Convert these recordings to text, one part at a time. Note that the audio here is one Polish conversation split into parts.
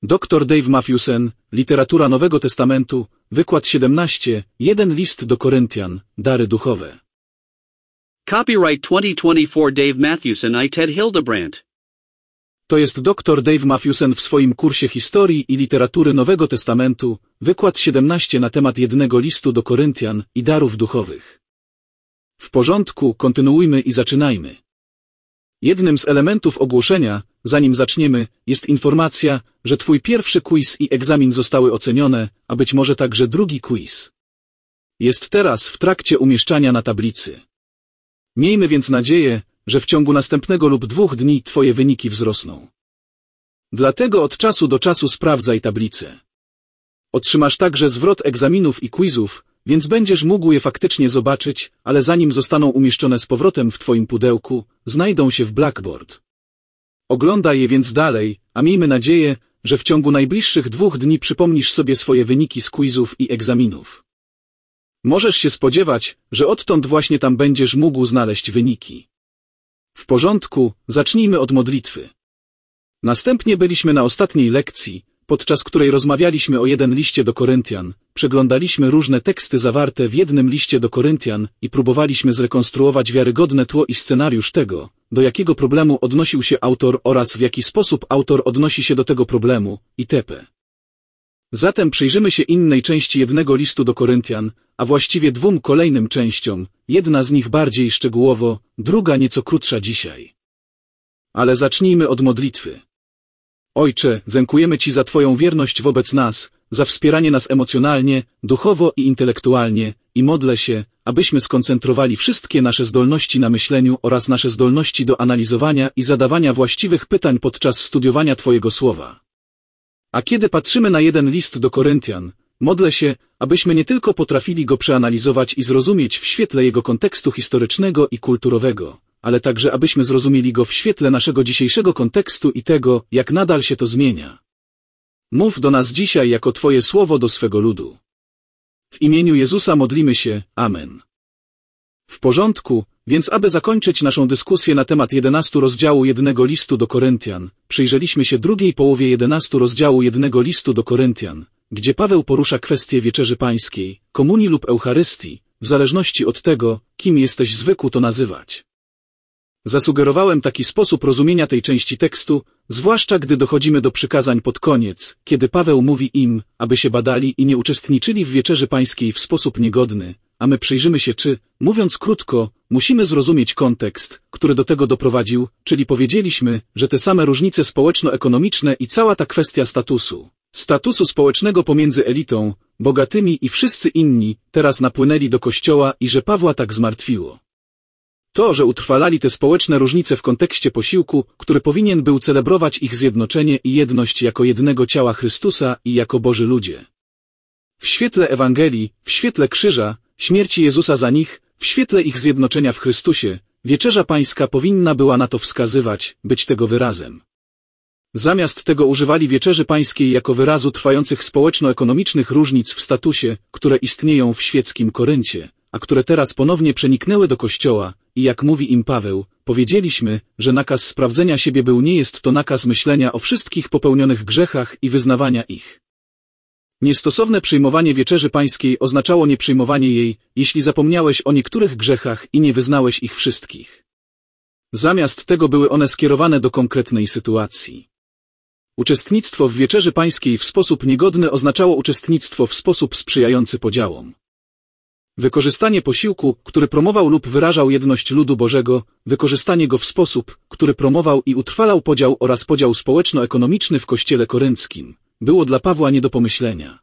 Dr Dave Matthewson, Literatura Nowego Testamentu, wykład 17, 1 list do Koryntian, dary duchowe. Copyright 2024 Dave Matthewson I Ted Hildebrandt. To jest dr Dave Matthewson w swoim kursie Historii i Literatury Nowego Testamentu, wykład 17 na temat 1 listu do Koryntian i darów duchowych. W porządku, kontynuujmy i zaczynajmy. Jednym z elementów ogłoszenia, zanim zaczniemy, jest informacja, że Twój pierwszy quiz i egzamin zostały ocenione, a być może także drugi quiz. Jest teraz w trakcie umieszczania na tablicy. Miejmy więc nadzieję, że w ciągu następnego lub 2 dni Twoje wyniki wzrosną. Dlatego od czasu do czasu sprawdzaj tablicę. Otrzymasz także zwrot egzaminów i quizów, więc będziesz mógł je faktycznie zobaczyć, ale zanim zostaną umieszczone z powrotem w Twoim pudełku, znajdą się w Blackboard. Oglądaj je więc dalej, a miejmy nadzieję, że w ciągu najbliższych 2 dni przypomnisz sobie swoje wyniki z quizów i egzaminów. Możesz się spodziewać, że odtąd właśnie tam będziesz mógł znaleźć wyniki. W porządku, zacznijmy od modlitwy. Następnie byliśmy na ostatniej lekcji, podczas której rozmawialiśmy o 1 liście do Koryntian, przeglądaliśmy różne teksty zawarte w 1 liście do Koryntian i próbowaliśmy zrekonstruować wiarygodne tło i scenariusz tego, do jakiego problemu odnosił się autor oraz w jaki sposób autor odnosi się do tego problemu, itp. Zatem przyjrzymy się innej części 1 listu do Koryntian, a właściwie 2 kolejnym częściom, jedna z nich bardziej szczegółowo, druga nieco krótsza dzisiaj. Ale zacznijmy od modlitwy. Ojcze, dziękujemy Ci za Twoją wierność wobec nas, za wspieranie nas emocjonalnie, duchowo i intelektualnie, i modlę się, abyśmy skoncentrowali wszystkie nasze zdolności na myśleniu oraz nasze zdolności do analizowania i zadawania właściwych pytań podczas studiowania Twojego słowa. A kiedy patrzymy na 1 list do Koryntian, modlę się, abyśmy nie tylko potrafili go przeanalizować i zrozumieć w świetle jego kontekstu historycznego i kulturowego, ale także abyśmy zrozumieli go w świetle naszego dzisiejszego kontekstu i tego, jak nadal się to zmienia. Mów do nas dzisiaj jako Twoje słowo do swego ludu. W imieniu Jezusa modlimy się, amen. W porządku, więc aby zakończyć naszą dyskusję na temat 11 rozdziału 1 listu do Koryntian, przyjrzeliśmy się drugiej połowie 11 rozdziału 1 listu do Koryntian, gdzie Paweł porusza kwestię wieczerzy pańskiej, komunii lub Eucharystii, w zależności od tego, kim jesteś zwykł to nazywać. Zasugerowałem taki sposób rozumienia tej części tekstu, zwłaszcza gdy dochodzimy do przykazań pod koniec, kiedy Paweł mówi im, aby się badali i nie uczestniczyli w wieczerzy pańskiej w sposób niegodny, a my przyjrzymy się mówiąc krótko, musimy zrozumieć kontekst, który do tego doprowadził, czyli powiedzieliśmy, że te same różnice społeczno-ekonomiczne i cała ta kwestia statusu społecznego pomiędzy elitą, bogatymi i wszyscy inni, teraz napłynęli do Kościoła i że Pawła tak zmartwiło. To, że utrwalali te społeczne różnice w kontekście posiłku, który powinien był celebrować ich zjednoczenie i jedność jako jednego ciała Chrystusa i jako Boży ludzie. W świetle Ewangelii, w świetle krzyża, śmierci Jezusa za nich, w świetle ich zjednoczenia w Chrystusie, wieczerza pańska powinna była na to wskazywać, być tego wyrazem. Zamiast tego używali wieczerzy pańskiej jako wyrazu trwających społeczno-ekonomicznych różnic w statusie, które istnieją w świeckim Koryncie, a które teraz ponownie przeniknęły do Kościoła, i jak mówi im Paweł, powiedzieliśmy, że nakaz sprawdzenia siebie nie jest to nakaz myślenia o wszystkich popełnionych grzechach i wyznawania ich. Niestosowne przyjmowanie wieczerzy pańskiej oznaczało nieprzyjmowanie jej, jeśli zapomniałeś o niektórych grzechach i nie wyznałeś ich wszystkich. Zamiast tego były one skierowane do konkretnej sytuacji. Uczestnictwo w wieczerzy pańskiej w sposób niegodny oznaczało uczestnictwo w sposób sprzyjający podziałom. Wykorzystanie posiłku, który promował lub wyrażał jedność ludu Bożego, wykorzystanie go w sposób, który promował i utrwalał podział oraz podział społeczno-ekonomiczny w Kościele korynckim, było dla Pawła nie do pomyślenia.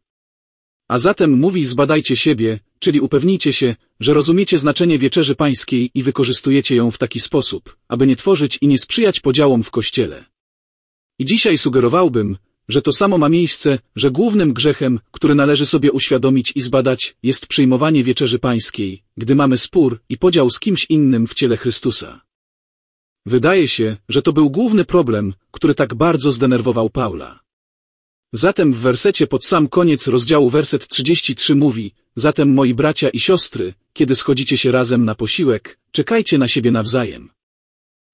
A zatem mówi: zbadajcie siebie, czyli upewnijcie się, że rozumiecie znaczenie wieczerzy pańskiej i wykorzystujecie ją w taki sposób, aby nie tworzyć i nie sprzyjać podziałom w Kościele. I dzisiaj sugerowałbym, że to samo ma miejsce, że głównym grzechem, który należy sobie uświadomić i zbadać, jest przyjmowanie wieczerzy pańskiej, gdy mamy spór i podział z kimś innym w ciele Chrystusa. Wydaje się, że to był główny problem, który tak bardzo zdenerwował Paula. Zatem w wersecie pod sam koniec rozdziału werset 33 mówi: zatem moi bracia i siostry, kiedy schodzicie się razem na posiłek, czekajcie na siebie nawzajem.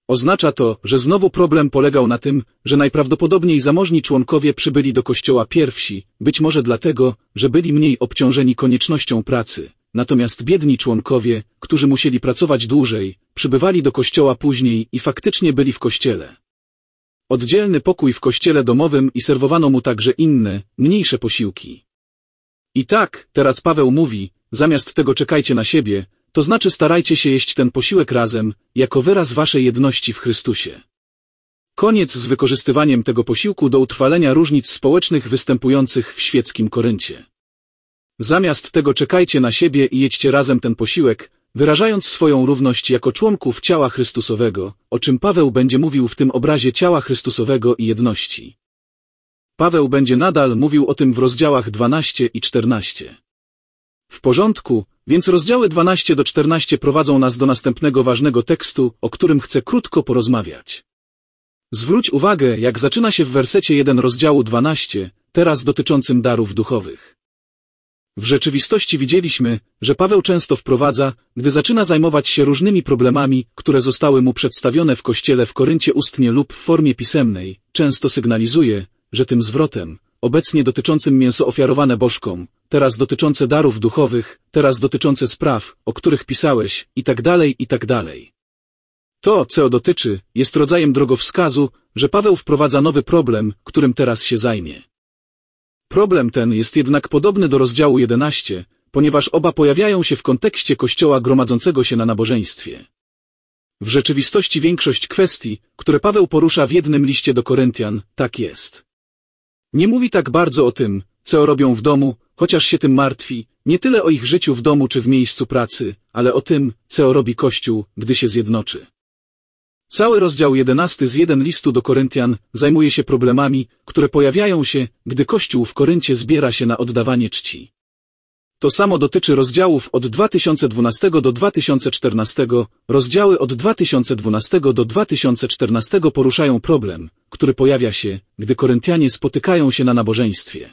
Oznacza to, że znowu problem polegał na tym, że najprawdopodobniej zamożni członkowie przybyli do kościoła pierwsi, być może dlatego, że byli mniej obciążeni koniecznością pracy, natomiast biedni członkowie, którzy musieli pracować dłużej, przybywali do kościoła później i faktycznie byli w kościele. Oddzielny pokój w kościele domowym i serwowano mu także inne, mniejsze posiłki. I tak, teraz Paweł mówi, zamiast tego czekajcie na siebie, to znaczy starajcie się jeść ten posiłek razem, jako wyraz waszej jedności w Chrystusie. Koniec z wykorzystywaniem tego posiłku do utrwalenia różnic społecznych występujących w świeckim Koryncie. Zamiast tego czekajcie na siebie i jedźcie razem ten posiłek, wyrażając swoją równość jako członków ciała Chrystusowego, o czym Paweł będzie mówił w tym obrazie ciała Chrystusowego i jedności. Paweł będzie nadal mówił o tym w rozdziałach 12 i 14. W porządku, więc rozdziały 12 do 14 prowadzą nas do następnego ważnego tekstu, o którym chcę krótko porozmawiać. Zwróć uwagę, jak zaczyna się w wersecie 1 rozdziału 12, teraz dotyczącym darów duchowych. W rzeczywistości widzieliśmy, że Paweł często wprowadza, gdy zaczyna zajmować się różnymi problemami, które zostały mu przedstawione w kościele w Koryncie ustnie lub w formie pisemnej, często sygnalizuje, że tym zwrotem, obecnie dotyczącym mięso ofiarowane bożkom, teraz dotyczące darów duchowych, teraz dotyczące spraw, o których pisałeś, itd., itd. To, co dotyczy, jest rodzajem drogowskazu, że Paweł wprowadza nowy problem, którym teraz się zajmie. Problem ten jest jednak podobny do rozdziału 11, ponieważ oba pojawiają się w kontekście Kościoła gromadzącego się na nabożeństwie. W rzeczywistości większość kwestii, które Paweł porusza w jednym liście do Koryntian, tak jest. Nie mówi tak bardzo o tym, co robią w domu, chociaż się tym martwi, nie tyle o ich życiu w domu czy w miejscu pracy, ale o tym, co robi Kościół, gdy się zjednoczy. Cały rozdział 11 z 1 listu do Koryntian zajmuje się problemami, które pojawiają się, gdy Kościół w Koryncie zbiera się na oddawanie czci. To samo dotyczy rozdziałów od 2012 do 2014, rozdziały od 2012 do 2014 poruszają problem, który pojawia się, gdy Koryntianie spotykają się na nabożeństwie.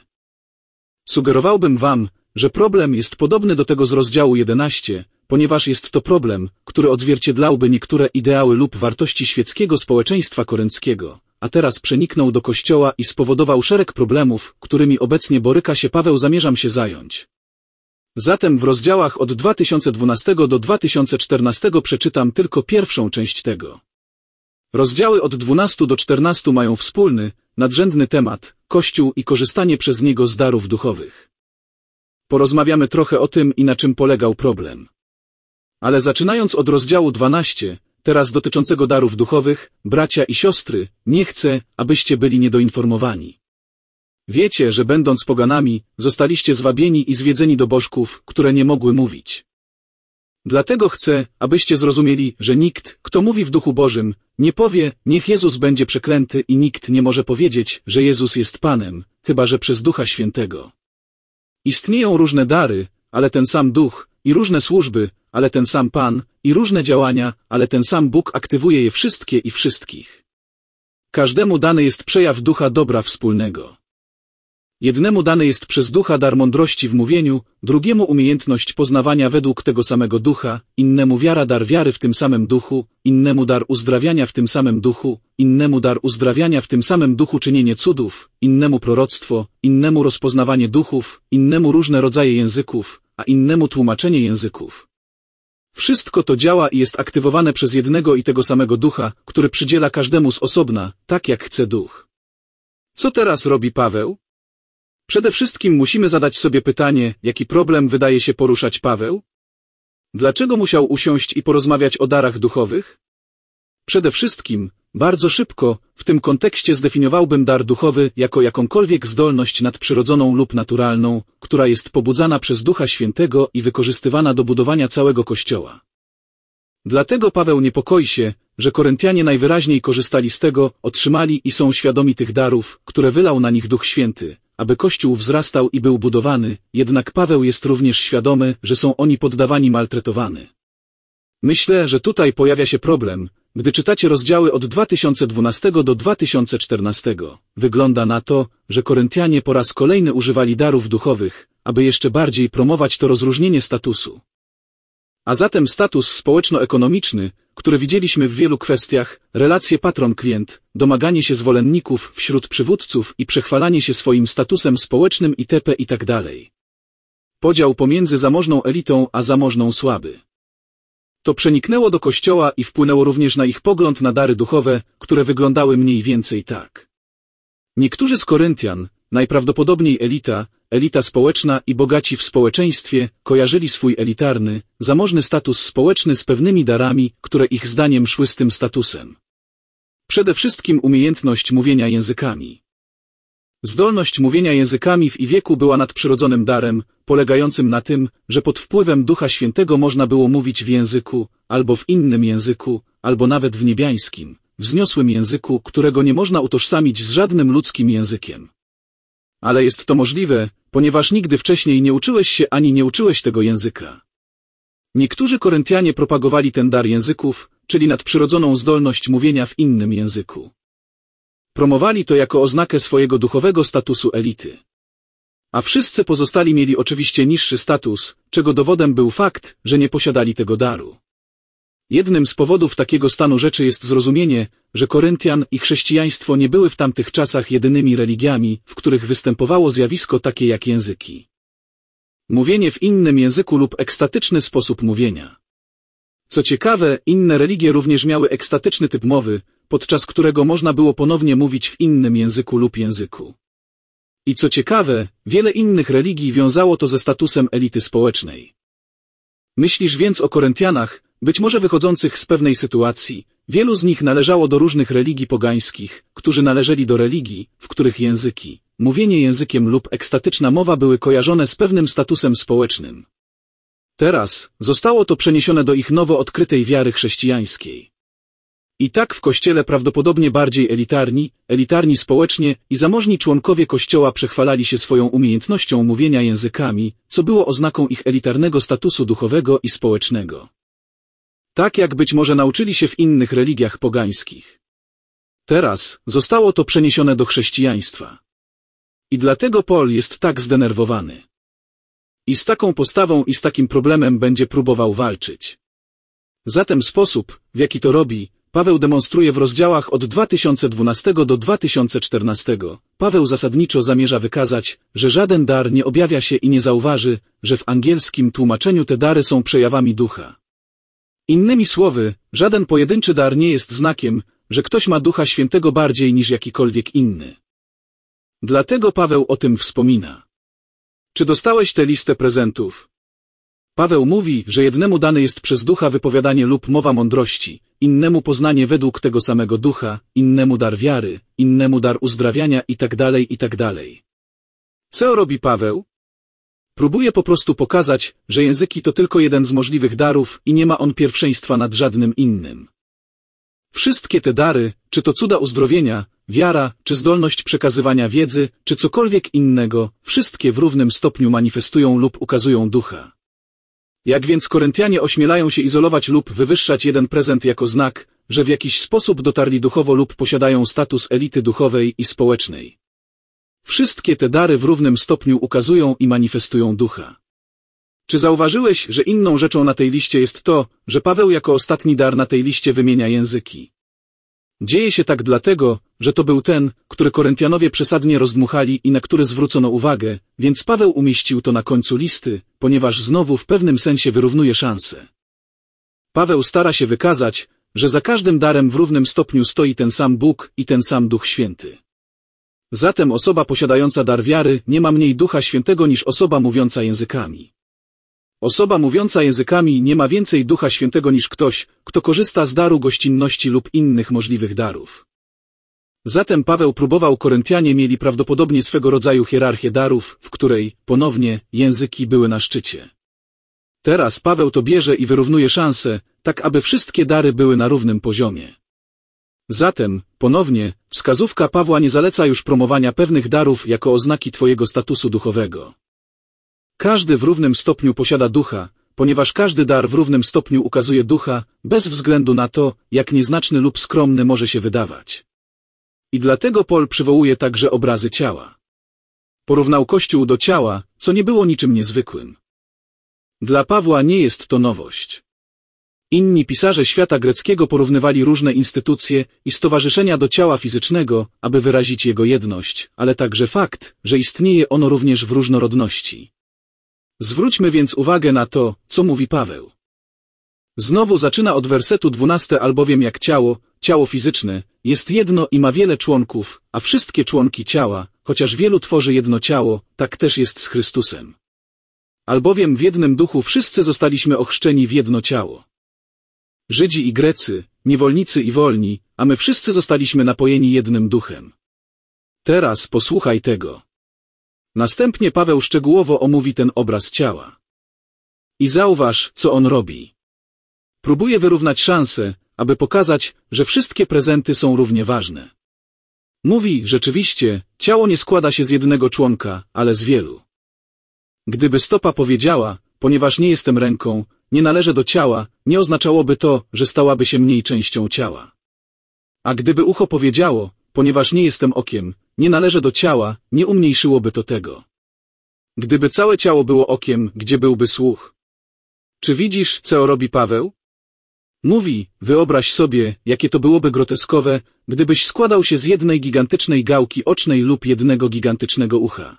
Sugerowałbym wam, że problem jest podobny do tego z rozdziału 11, ponieważ jest to problem, który odzwierciedlałby niektóre ideały lub wartości świeckiego społeczeństwa korynckiego, a teraz przeniknął do Kościoła i spowodował szereg problemów, którymi obecnie boryka się Paweł. Zamierzam się zająć. Zatem w rozdziałach od 2012 do 2014 przeczytam tylko pierwszą część tego. Rozdziały od 12 do 14 mają wspólny, nadrzędny temat, Kościół i korzystanie przez niego z darów duchowych. Porozmawiamy trochę o tym i na czym polegał problem. Ale zaczynając od rozdziału 12, teraz dotyczącego darów duchowych, bracia i siostry, nie chcę, abyście byli niedoinformowani. Wiecie, że będąc poganami, zostaliście zwabieni i zwiedzeni do bożków, które nie mogły mówić. Dlatego chcę, abyście zrozumieli, że nikt, kto mówi w Duchu Bożym, nie powie, niech Jezus będzie przeklęty i nikt nie może powiedzieć, że Jezus jest Panem, chyba że przez Ducha Świętego. Istnieją różne dary, ale ten sam Duch, i różne służby, ale ten sam Pan, i różne działania, ale ten sam Bóg aktywuje je wszystkie i wszystkich. Każdemu dany jest przejaw ducha dobra wspólnego. Jednemu dany jest przez ducha dar mądrości w mówieniu, drugiemu umiejętność poznawania według tego samego ducha, innemu wiara dar wiary w tym samym duchu, innemu dar uzdrawiania w tym samym duchu, innemu dar uzdrawiania w tym samym duchu czynienie cudów, innemu proroctwo, innemu rozpoznawanie duchów, innemu różne rodzaje języków, a innemu tłumaczenie języków. Wszystko to działa i jest aktywowane przez jednego i tego samego ducha, który przydziela każdemu z osobna, tak jak chce duch. Co teraz robi Paweł? Przede wszystkim musimy zadać sobie pytanie, jaki problem wydaje się poruszać Paweł? Dlaczego musiał usiąść i porozmawiać o darach duchowych? Przede wszystkim, bardzo szybko, w tym kontekście zdefiniowałbym dar duchowy jako jakąkolwiek zdolność nadprzyrodzoną lub naturalną, która jest pobudzana przez Ducha Świętego i wykorzystywana do budowania całego Kościoła. Dlatego Paweł niepokoi się, że Koryntianie najwyraźniej korzystali z tego, otrzymali i są świadomi tych darów, które wylał na nich Duch Święty, aby Kościół wzrastał i był budowany, jednak Paweł jest również świadomy, że są oni poddawani maltretowany. Myślę, że tutaj pojawia się problem, gdy czytacie rozdziały od 2012 do 2014. Wygląda na to, że Koryntianie po raz kolejny używali darów duchowych, aby jeszcze bardziej promować to rozróżnienie statusu. A zatem status społeczno-ekonomiczny, który widzieliśmy w wielu kwestiach, relacje patron-klient, domaganie się zwolenników wśród przywódców i przechwalanie się swoim statusem społecznym itp. itd. Podział pomiędzy zamożną elitą a zamożną słaby. To przeniknęło do Kościoła i wpłynęło również na ich pogląd na dary duchowe, które wyglądały mniej więcej tak. Niektórzy z Koryntian, najprawdopodobniej elita społeczna i bogaci w społeczeństwie, kojarzyli swój elitarny, zamożny status społeczny z pewnymi darami, które ich zdaniem szły z tym statusem. Przede wszystkim umiejętność mówienia językami. Zdolność mówienia językami w ich wieku była nadprzyrodzonym darem, polegającym na tym, że pod wpływem Ducha Świętego można było mówić w języku, albo w innym języku, albo nawet w niebiańskim, wzniosłym języku, którego nie można utożsamić z żadnym ludzkim językiem. Ale jest to możliwe, ponieważ nigdy wcześniej nie uczyłeś się ani nie uczyłeś tego języka. Niektórzy Koryntianie propagowali ten dar języków, czyli nadprzyrodzoną zdolność mówienia w innym języku. Promowali to jako oznakę swojego duchowego statusu elity. A wszyscy pozostali mieli oczywiście niższy status, czego dowodem był fakt, że nie posiadali tego daru. Jednym z powodów takiego stanu rzeczy jest zrozumienie, że Koryntian i chrześcijaństwo nie były w tamtych czasach jedynymi religiami, w których występowało zjawisko takie jak języki. Mówienie w innym języku lub ekstatyczny sposób mówienia. Co ciekawe, inne religie również miały ekstatyczny typ mowy, podczas którego można było ponownie mówić w innym języku lub języku. I co ciekawe, wiele innych religii wiązało to ze statusem elity społecznej. Myślisz więc o Koryntianach, być może wychodzących z pewnej sytuacji, wielu z nich należało do różnych religii pogańskich, którzy należeli do religii, w których języki, mówienie językiem lub ekstatyczna mowa były kojarzone z pewnym statusem społecznym. Teraz zostało to przeniesione do ich nowo odkrytej wiary chrześcijańskiej. I tak w Kościele prawdopodobnie bardziej elitarni społecznie i zamożni członkowie Kościoła przechwalali się swoją umiejętnością mówienia językami, co było oznaką ich elitarnego statusu duchowego i społecznego. Tak jak być może nauczyli się w innych religiach pogańskich. Teraz zostało to przeniesione do chrześcijaństwa. I dlatego Paul jest tak zdenerwowany. I z taką postawą i z takim problemem będzie próbował walczyć. Zatem sposób, w jaki to robi, Paweł demonstruje w rozdziałach od 2012 do 2014. Paweł zasadniczo zamierza wykazać, że żaden dar nie objawia się i nie zauważy, że w angielskim tłumaczeniu te dary są przejawami ducha. Innymi słowy, żaden pojedynczy dar nie jest znakiem, że ktoś ma Ducha Świętego bardziej niż jakikolwiek inny. Dlatego Paweł o tym wspomina. Czy dostałeś tę listę prezentów? Paweł mówi, że jednemu dane jest przez Ducha wypowiadanie lub mowa mądrości, innemu poznanie według tego samego Ducha, innemu dar wiary, innemu dar uzdrawiania itd. itd. Co robi Paweł? Próbuje po prostu pokazać, że języki to tylko jeden z możliwych darów i nie ma on pierwszeństwa nad żadnym innym. Wszystkie te dary, czy to cuda uzdrowienia, wiara, czy zdolność przekazywania wiedzy, czy cokolwiek innego, wszystkie w równym stopniu manifestują lub ukazują Ducha. Jak więc Koryntianie ośmielają się izolować lub wywyższać jeden prezent jako znak, że w jakiś sposób dotarli duchowo lub posiadają status elity duchowej i społecznej. Wszystkie te dary w równym stopniu ukazują i manifestują Ducha. Czy zauważyłeś, że inną rzeczą na tej liście jest to, że Paweł jako ostatni dar na tej liście wymienia języki? Dzieje się tak dlatego, że to był ten, który Koryntianowie przesadnie rozdmuchali i na który zwrócono uwagę, więc Paweł umieścił to na końcu listy, ponieważ znowu w pewnym sensie wyrównuje szanse. Paweł stara się wykazać, że za każdym darem w równym stopniu stoi ten sam Bóg i ten sam Duch Święty. Zatem osoba posiadająca dar wiary nie ma mniej Ducha Świętego niż osoba mówiąca językami. Osoba mówiąca językami nie ma więcej Ducha Świętego niż ktoś, kto korzysta z daru gościnności lub innych możliwych darów. Zatem Paweł próbował Koryntianie mieli prawdopodobnie swego rodzaju hierarchię darów, w której, ponownie, języki były na szczycie. Teraz Paweł to bierze i wyrównuje szanse, tak aby wszystkie dary były na równym poziomie. Zatem, ponownie, wskazówka Pawła nie zaleca już promowania pewnych darów jako oznaki twojego statusu duchowego. Każdy w równym stopniu posiada Ducha, ponieważ każdy dar w równym stopniu ukazuje Ducha, bez względu na to, jak nieznaczny lub skromny może się wydawać. I dlatego Paul przywołuje także obrazy ciała. Porównał Kościół do ciała, co nie było niczym niezwykłym. Dla Pawła nie jest to nowość. Inni pisarze świata greckiego porównywali różne instytucje i stowarzyszenia do ciała fizycznego, aby wyrazić jego jedność, ale także fakt, że istnieje ono również w różnorodności. Zwróćmy więc uwagę na to, co mówi Paweł. Znowu zaczyna od wersetu 12, albowiem jak ciało fizyczne, jest jedno i ma wiele członków, a wszystkie członki ciała, chociaż wielu tworzy jedno ciało, tak też jest z Chrystusem. Albowiem w jednym duchu wszyscy zostaliśmy ochrzczeni w jedno ciało. Żydzi i Grecy, niewolnicy i wolni, a my wszyscy zostaliśmy napojeni jednym duchem. Teraz posłuchaj tego. Następnie Paweł szczegółowo omówi ten obraz ciała. I zauważ, co on robi. Próbuje wyrównać szanse, aby pokazać, że wszystkie prezenty są równie ważne. Mówi, rzeczywiście, ciało nie składa się z jednego członka, ale z wielu. Gdyby stopa powiedziała, ponieważ nie jestem ręką, nie należę do ciała, nie oznaczałoby to, że stałaby się mniej częścią ciała. A gdyby ucho powiedziało, ponieważ nie jestem okiem, nie należę do ciała, nie umniejszyłoby to tego. Gdyby całe ciało było okiem, gdzie byłby słuch? Czy widzisz, co robi Paweł? Mówi, wyobraź sobie, jakie to byłoby groteskowe, gdybyś składał się z jednej gigantycznej gałki ocznej lub jednego gigantycznego ucha.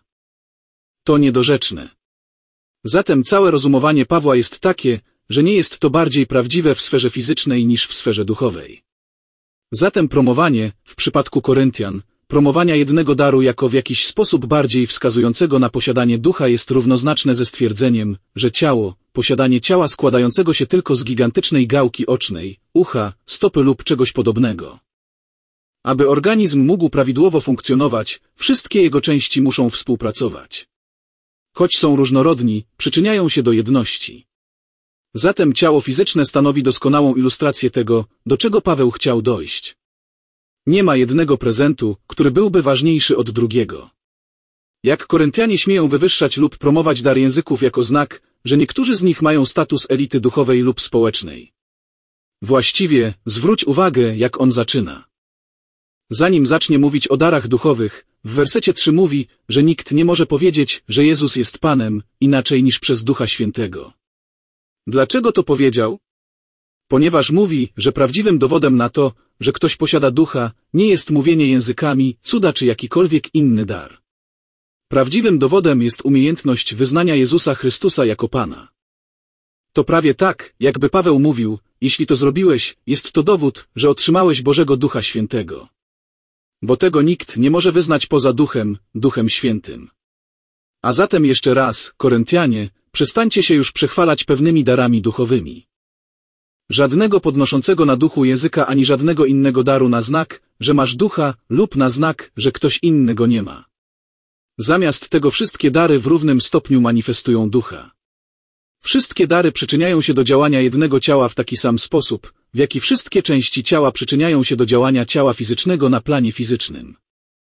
To niedorzeczne. Zatem całe rozumowanie Pawła jest takie, że nie jest to bardziej prawdziwe w sferze fizycznej niż w sferze duchowej. Zatem promowanie, w przypadku Koryntian, promowania jednego daru jako w jakiś sposób bardziej wskazującego na posiadanie ducha jest równoznaczne ze stwierdzeniem, że posiadanie ciała składającego się tylko z gigantycznej gałki ocznej, ucha, stopy lub czegoś podobnego. Aby organizm mógł prawidłowo funkcjonować, wszystkie jego części muszą współpracować. Choć są różnorodni, przyczyniają się do jedności. Zatem ciało fizyczne stanowi doskonałą ilustrację tego, do czego Paweł chciał dojść. Nie ma jednego prezentu, który byłby ważniejszy od drugiego. Jak Koryntianie śmieją wywyższać lub promować dar języków jako znak, że niektórzy z nich mają status elity duchowej lub społecznej. Właściwie, zwróć uwagę, jak on zaczyna. Zanim zacznie mówić o darach duchowych, w wersecie 3 mówi, że nikt nie może powiedzieć, że Jezus jest Panem, inaczej niż przez Ducha Świętego. Dlaczego to powiedział? Ponieważ mówi, że prawdziwym dowodem na to, że ktoś posiada ducha, nie jest mówienie językami, cuda czy jakikolwiek inny dar. Prawdziwym dowodem jest umiejętność wyznania Jezusa Chrystusa jako Pana. To prawie tak, jakby Paweł mówił, jeśli to zrobiłeś, jest to dowód, że otrzymałeś Bożego Ducha Świętego. Bo tego nikt nie może wyznać poza Duchem Świętym. A zatem jeszcze raz, Koryntianie, przestańcie się już przechwalać pewnymi darami duchowymi. Żadnego podnoszącego na duchu języka ani żadnego innego daru na znak, że masz ducha, lub na znak, że ktoś inny go nie ma. Zamiast tego wszystkie dary w równym stopniu manifestują ducha. Wszystkie dary przyczyniają się do działania jednego ciała w taki sam sposób, w jaki wszystkie części ciała przyczyniają się do działania ciała fizycznego na planie fizycznym.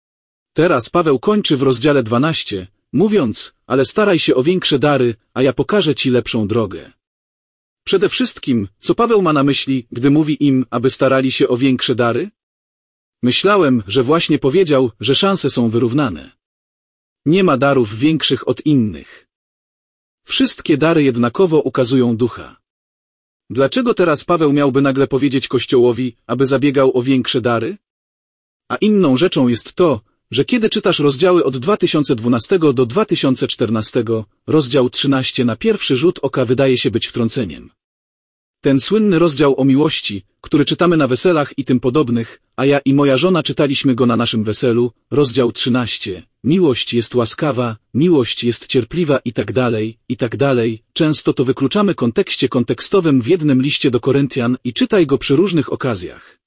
Teraz Paweł kończy w rozdziale 12, mówiąc, ale staraj się o większe dary, a ja pokażę ci lepszą drogę. Przede wszystkim, co Paweł ma na myśli, gdy mówi im, aby starali się o większe dary? Myślałem, że właśnie powiedział, że szanse są wyrównane. Nie ma darów większych od innych. Wszystkie dary jednakowo ukazują ducha. Dlaczego teraz Paweł miałby nagle powiedzieć Kościołowi, aby zabiegał o większe dary? A inną rzeczą jest to, że kiedy czytasz rozdziały od 2012 do 2014, rozdział 13 na pierwszy rzut oka wydaje się być wtrąceniem. Ten słynny rozdział o miłości, który czytamy na weselach i tym podobnych, a ja i moja żona czytaliśmy go na naszym weselu, rozdział 13. Miłość jest łaskawa, miłość jest cierpliwa i tak dalej. Często to wykluczamy kontekstowym w jednym liście do Koryntian i czytaj go przy różnych okazjach.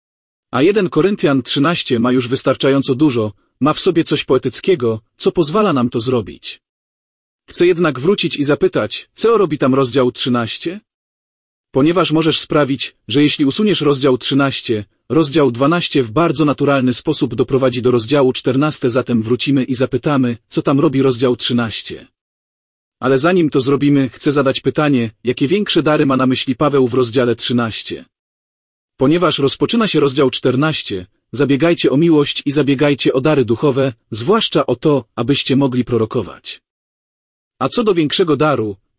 A 1 Koryntian 13 ma już wystarczająco dużo, ma w sobie coś poetyckiego, co pozwala nam to zrobić. Chcę jednak wrócić i zapytać, co robi tam rozdział 13? Ponieważ możesz sprawić, że jeśli usuniesz rozdział 13, rozdział 12 w bardzo naturalny sposób doprowadzi do rozdziału 14, zatem wrócimy i zapytamy, co tam robi rozdział 13. Ale zanim to zrobimy, chcę zadać pytanie, jakie większe dary ma na myśli Paweł w rozdziale 13. Ponieważ rozpoczyna się rozdział 14, zabiegajcie o miłość i zabiegajcie o dary duchowe, zwłaszcza o to, abyście mogli prorokować. A co do większego daru,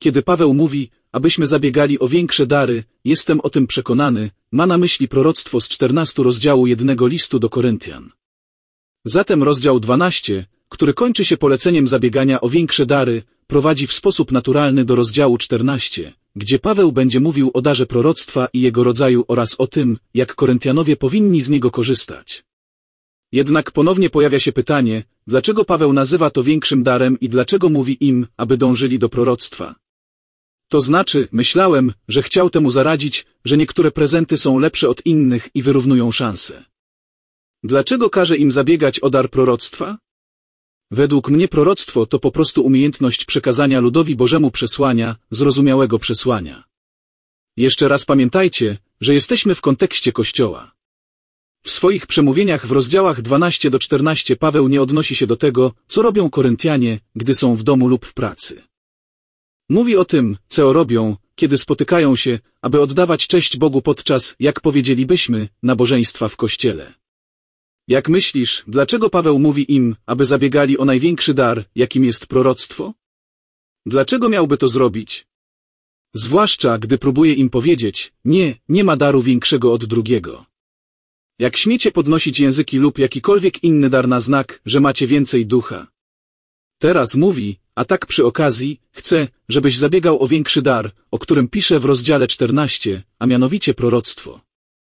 kiedy Paweł mówi, abyśmy zabiegali o większe dary, jestem o tym przekonany, ma na myśli proroctwo z 14 rozdziału 1 listu do Koryntian. Zatem rozdział 12, który kończy się poleceniem zabiegania o większe dary, prowadzi w sposób naturalny do rozdziału 14, gdzie Paweł będzie mówił o darze proroctwa i jego rodzaju oraz o tym, jak Koryntianowie powinni z niego korzystać. Jednak ponownie pojawia się pytanie, dlaczego Paweł nazywa to większym darem i dlaczego mówi im, aby dążyli do proroctwa. To znaczy, myślałem, że chciał temu zaradzić, że niektóre prezenty są lepsze od innych i wyrównują szanse. Dlaczego każe im zabiegać o dar proroctwa? Według mnie proroctwo to po prostu umiejętność przekazania ludowi Bożemu przesłania, zrozumiałego przesłania. Jeszcze raz pamiętajcie, że jesteśmy w kontekście Kościoła. W swoich przemówieniach w rozdziałach 12 do 14 Paweł nie odnosi się do tego, co robią Koryntianie, gdy są w domu lub w pracy. Mówi o tym, co robią, kiedy spotykają się, aby oddawać cześć Bogu podczas, jak powiedzielibyśmy, nabożeństwa w Kościele. Jak myślisz, dlaczego Paweł mówi im, aby zabiegali o największy dar, jakim jest proroctwo? Dlaczego miałby to zrobić? Zwłaszcza, gdy próbuje im powiedzieć, nie ma daru większego od drugiego. Jak śmiecie podnosić języki lub jakikolwiek inny dar na znak, że macie więcej ducha. Teraz mówi, a tak przy okazji, chcę, żebyś zabiegał o większy dar, o którym pisze w rozdziale 14, a mianowicie proroctwo.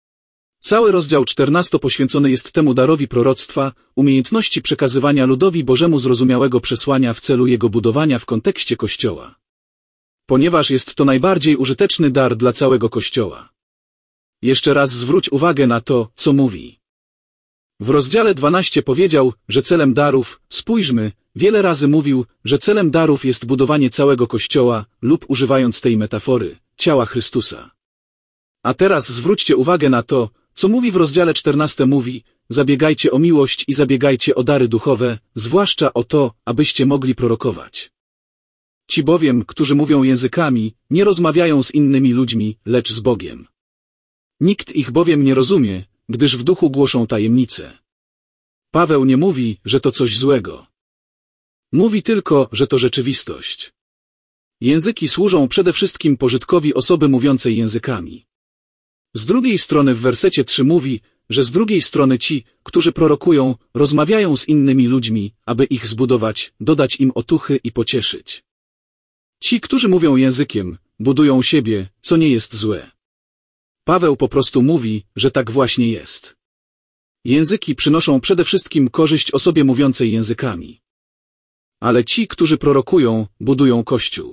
Cały rozdział 14 poświęcony jest temu darowi proroctwa, umiejętności przekazywania ludowi Bożemu zrozumiałego przesłania w celu jego budowania w kontekście Kościoła. Ponieważ jest to najbardziej użyteczny dar dla całego Kościoła. Jeszcze raz zwróć uwagę na to, co mówi. W rozdziale 12 powiedział, że celem darów, spójrzmy, wiele razy mówił, że celem darów jest budowanie całego Kościoła, lub używając tej metafory, ciała Chrystusa. A teraz zwróćcie uwagę na to, co mówi w rozdziale 14 mówi, zabiegajcie o miłość i zabiegajcie o dary duchowe, zwłaszcza o to, abyście mogli prorokować. Ci bowiem, którzy mówią językami, nie rozmawiają z innymi ludźmi, lecz z Bogiem. Nikt ich bowiem nie rozumie, gdyż w duchu głoszą tajemnice. Paweł nie mówi, że to coś złego. Mówi tylko, że to rzeczywistość. Języki służą przede wszystkim pożytkowi osoby mówiącej językami. Z drugiej strony w wersecie 3 mówi, że z drugiej strony ci, którzy prorokują, rozmawiają z innymi ludźmi, aby ich zbudować, dodać im otuchy i pocieszyć. Ci, którzy mówią językiem, budują siebie, co nie jest złe. Paweł po prostu mówi, że tak właśnie jest. Języki przynoszą przede wszystkim korzyść osobie mówiącej językami. Ale ci, którzy prorokują, budują Kościół.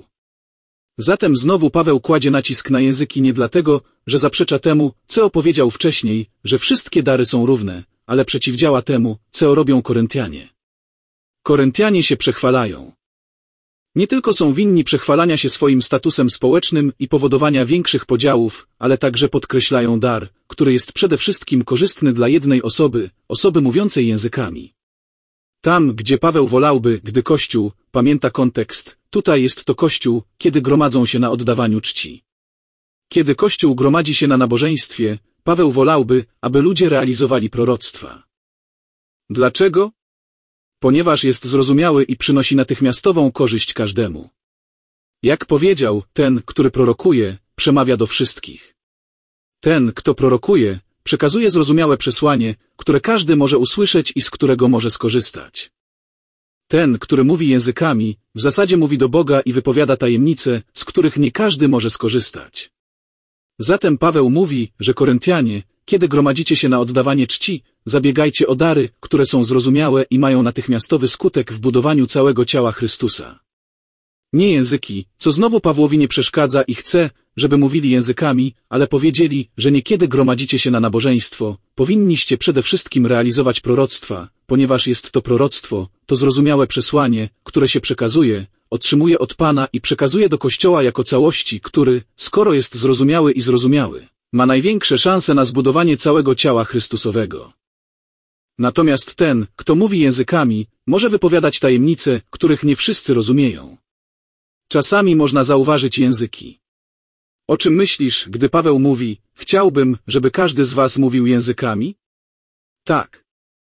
Zatem znowu Paweł kładzie nacisk na języki nie dlatego, że zaprzecza temu, co opowiedział wcześniej, że wszystkie dary są równe, ale przeciwdziała temu, co robią Koryntianie. Koryntianie się przechwalają. Nie tylko są winni przechwalania się swoim statusem społecznym i powodowania większych podziałów, ale także podkreślają dar, który jest przede wszystkim korzystny dla jednej osoby mówiącej językami. Tam, gdzie Paweł wolałby, gdy Kościół, pamięta kontekst, tutaj jest to Kościół, kiedy gromadzą się na oddawaniu czci. Kiedy Kościół gromadzi się na nabożeństwie, Paweł wolałby, aby ludzie realizowali proroctwa. Dlaczego? Ponieważ jest zrozumiały i przynosi natychmiastową korzyść każdemu. Jak powiedział, ten, który prorokuje, przemawia do wszystkich. Ten, kto prorokuje, przekazuje zrozumiałe przesłanie, które każdy może usłyszeć i z którego może skorzystać. Ten, który mówi językami, w zasadzie mówi do Boga i wypowiada tajemnice, z których nie każdy może skorzystać. Zatem Paweł mówi, że Koryntianie, kiedy gromadzicie się na oddawanie czci, zabiegajcie o dary, które są zrozumiałe i mają natychmiastowy skutek w budowaniu całego ciała Chrystusa. Nie języki, co znowu Pawłowi nie przeszkadza i chce, żeby mówili językami, ale powiedzieli, że niekiedy gromadzicie się na nabożeństwo, powinniście przede wszystkim realizować proroctwa, ponieważ jest to proroctwo, to zrozumiałe przesłanie, które się przekazuje, otrzymuje od Pana i przekazuje do Kościoła jako całości, który, skoro jest zrozumiały i zrozumiały, ma największe szanse na zbudowanie całego ciała Chrystusowego. Natomiast ten, kto mówi językami, może wypowiadać tajemnice, których nie wszyscy rozumieją. Czasami można zauważyć języki. O czym myślisz, gdy Paweł mówi, chciałbym, żeby każdy z was mówił językami? Tak.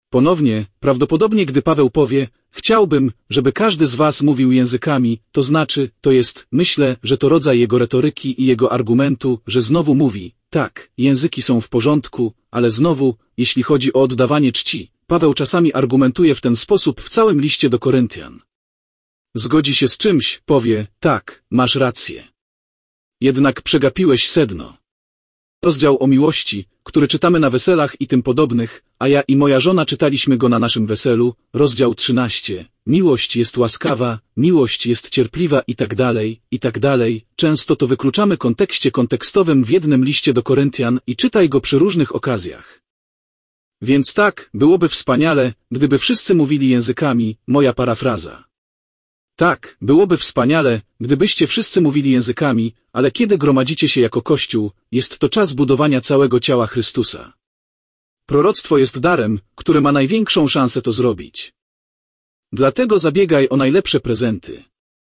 Ponownie, prawdopodobnie gdy Paweł powie, chciałbym, żeby każdy z was mówił językami, to znaczy, myślę, że to rodzaj jego retoryki i jego argumentu, że znowu mówi, tak, języki są w porządku, ale znowu, jeśli chodzi o oddawanie czci, Paweł czasami argumentuje w ten sposób w całym liście do Koryntian. Zgodzi się z czymś, powie, tak, masz rację. Jednak przegapiłeś sedno. Rozdział o miłości, który czytamy na weselach i tym podobnych, a ja i moja żona czytaliśmy go na naszym weselu, rozdział 13. Miłość jest łaskawa, miłość jest cierpliwa i tak dalej, i tak dalej. Często to wykluczamy kontekstowym w jednym liście do Koryntian i czytaj go przy różnych okazjach. Więc tak, byłoby wspaniale, gdyby wszyscy mówili językami, moja parafraza. Tak, byłoby wspaniale, gdybyście wszyscy mówili językami, ale kiedy gromadzicie się jako Kościół, jest to czas budowania całego ciała Chrystusa. Proroctwo jest darem, który ma największą szansę to zrobić. Dlatego zabiegaj o najlepsze prezenty.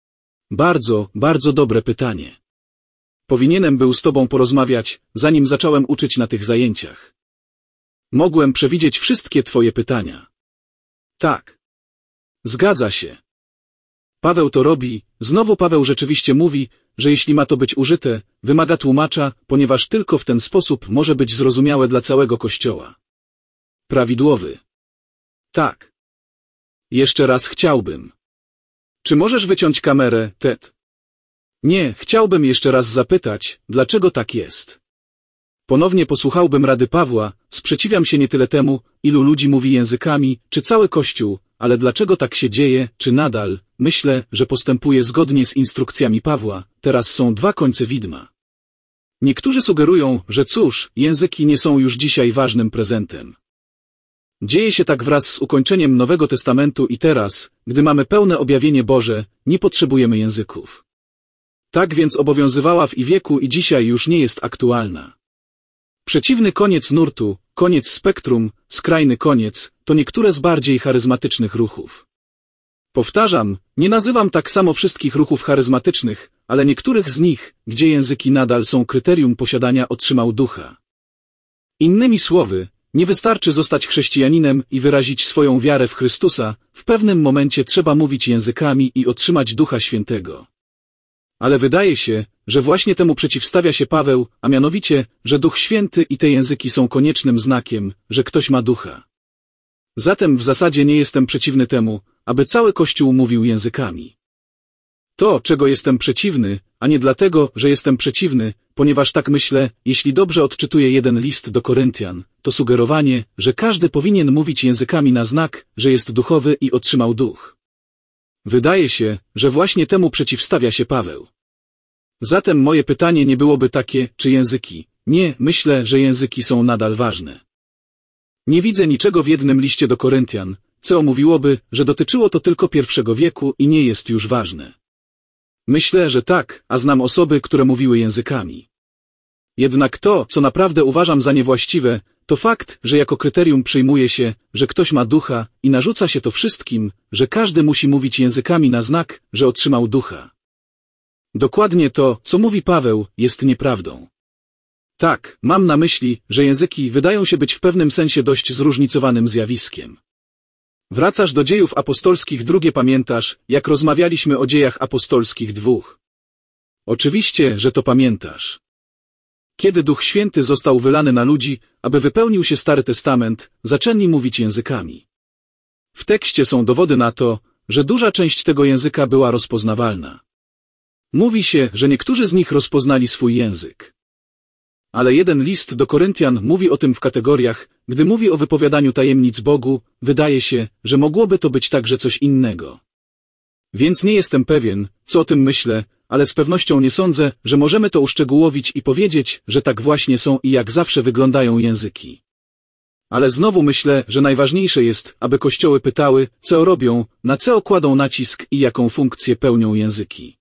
Bardzo, bardzo dobre pytanie. Powinienem był z tobą porozmawiać, zanim zacząłem uczyć na tych zajęciach. Mogłem przewidzieć wszystkie twoje pytania. Tak. Zgadza się. Paweł to robi, znowu Paweł rzeczywiście mówi, że jeśli ma to być użyte, wymaga tłumacza, ponieważ tylko w ten sposób może być zrozumiałe dla całego Kościoła. Prawidłowy. Tak. Jeszcze raz chciałbym. Czy możesz wyciąć kamerę, Ted? Nie, chciałbym jeszcze raz zapytać, dlaczego tak jest. Ponownie posłuchałbym rady Pawła, sprzeciwiam się nie tyle temu, ilu ludzi mówi językami, czy cały Kościół, ale dlaczego tak się dzieje, czy nadal, myślę, że postępuje zgodnie z instrukcjami Pawła, teraz są dwa końce widma. Niektórzy sugerują, że cóż, języki nie są już dzisiaj ważnym prezentem. Dzieje się tak wraz z ukończeniem Nowego Testamentu i teraz, gdy mamy pełne objawienie Boże, nie potrzebujemy języków. Tak więc obowiązywała w wieku i dzisiaj już nie jest aktualna. Przeciwny koniec nurtu, koniec spektrum, skrajny koniec, to niektóre z bardziej charyzmatycznych ruchów. Powtarzam, nie nazywam tak samo wszystkich ruchów charyzmatycznych, ale niektórych z nich, gdzie języki nadal są kryterium posiadania otrzymał ducha. Innymi słowy, nie wystarczy zostać chrześcijaninem i wyrazić swoją wiarę w Chrystusa, w pewnym momencie trzeba mówić językami i otrzymać Ducha Świętego. Ale wydaje się, że właśnie temu przeciwstawia się Paweł, a mianowicie, że Duch Święty i te języki są koniecznym znakiem, że ktoś ma Ducha. Zatem w zasadzie nie jestem przeciwny temu, aby cały Kościół mówił językami. To, czego jestem przeciwny, a nie dlatego, że jestem przeciwny, ponieważ tak myślę, jeśli dobrze odczytuję jeden list do Koryntian, to sugerowanie, że każdy powinien mówić językami na znak, że jest duchowy i otrzymał duch. Wydaje się, że właśnie temu przeciwstawia się Paweł. Zatem moje pytanie nie byłoby takie, czy języki. Nie, myślę, że języki są nadal ważne. Nie widzę niczego w jednym liście do Koryntian, co mówiłoby, że dotyczyło to tylko I wieku i nie jest już ważne. Myślę, że tak, a znam osoby, które mówiły językami. Jednak to, co naprawdę uważam za niewłaściwe, to fakt, że jako kryterium przyjmuje się, że ktoś ma ducha i narzuca się to wszystkim, że każdy musi mówić językami na znak, że otrzymał ducha. Dokładnie to, co mówi Paweł, jest nieprawdą. Tak, mam na myśli, że języki wydają się być w pewnym sensie dość zróżnicowanym zjawiskiem. Wracasz do Dziejów Apostolskich 2, pamiętasz, jak rozmawialiśmy o Dziejach Apostolskich 2? Oczywiście, że to pamiętasz. Kiedy Duch Święty został wylany na ludzi, aby wypełnił się Stary Testament, zaczęli mówić językami. W tekście są dowody na to, że duża część tego języka była rozpoznawalna. Mówi się, że niektórzy z nich rozpoznali swój język. Ale jeden list do Koryntian mówi o tym w kategoriach, gdy mówi o wypowiadaniu tajemnic Bogu, wydaje się, że mogłoby to być także coś innego. Więc nie jestem pewien, co o tym myślę, ale z pewnością nie sądzę, że możemy to uszczegółowić i powiedzieć, że tak właśnie są i jak zawsze wyglądają języki. Ale znowu myślę, że najważniejsze jest, aby kościoły pytały, co robią, na co kładą nacisk i jaką funkcję pełnią języki.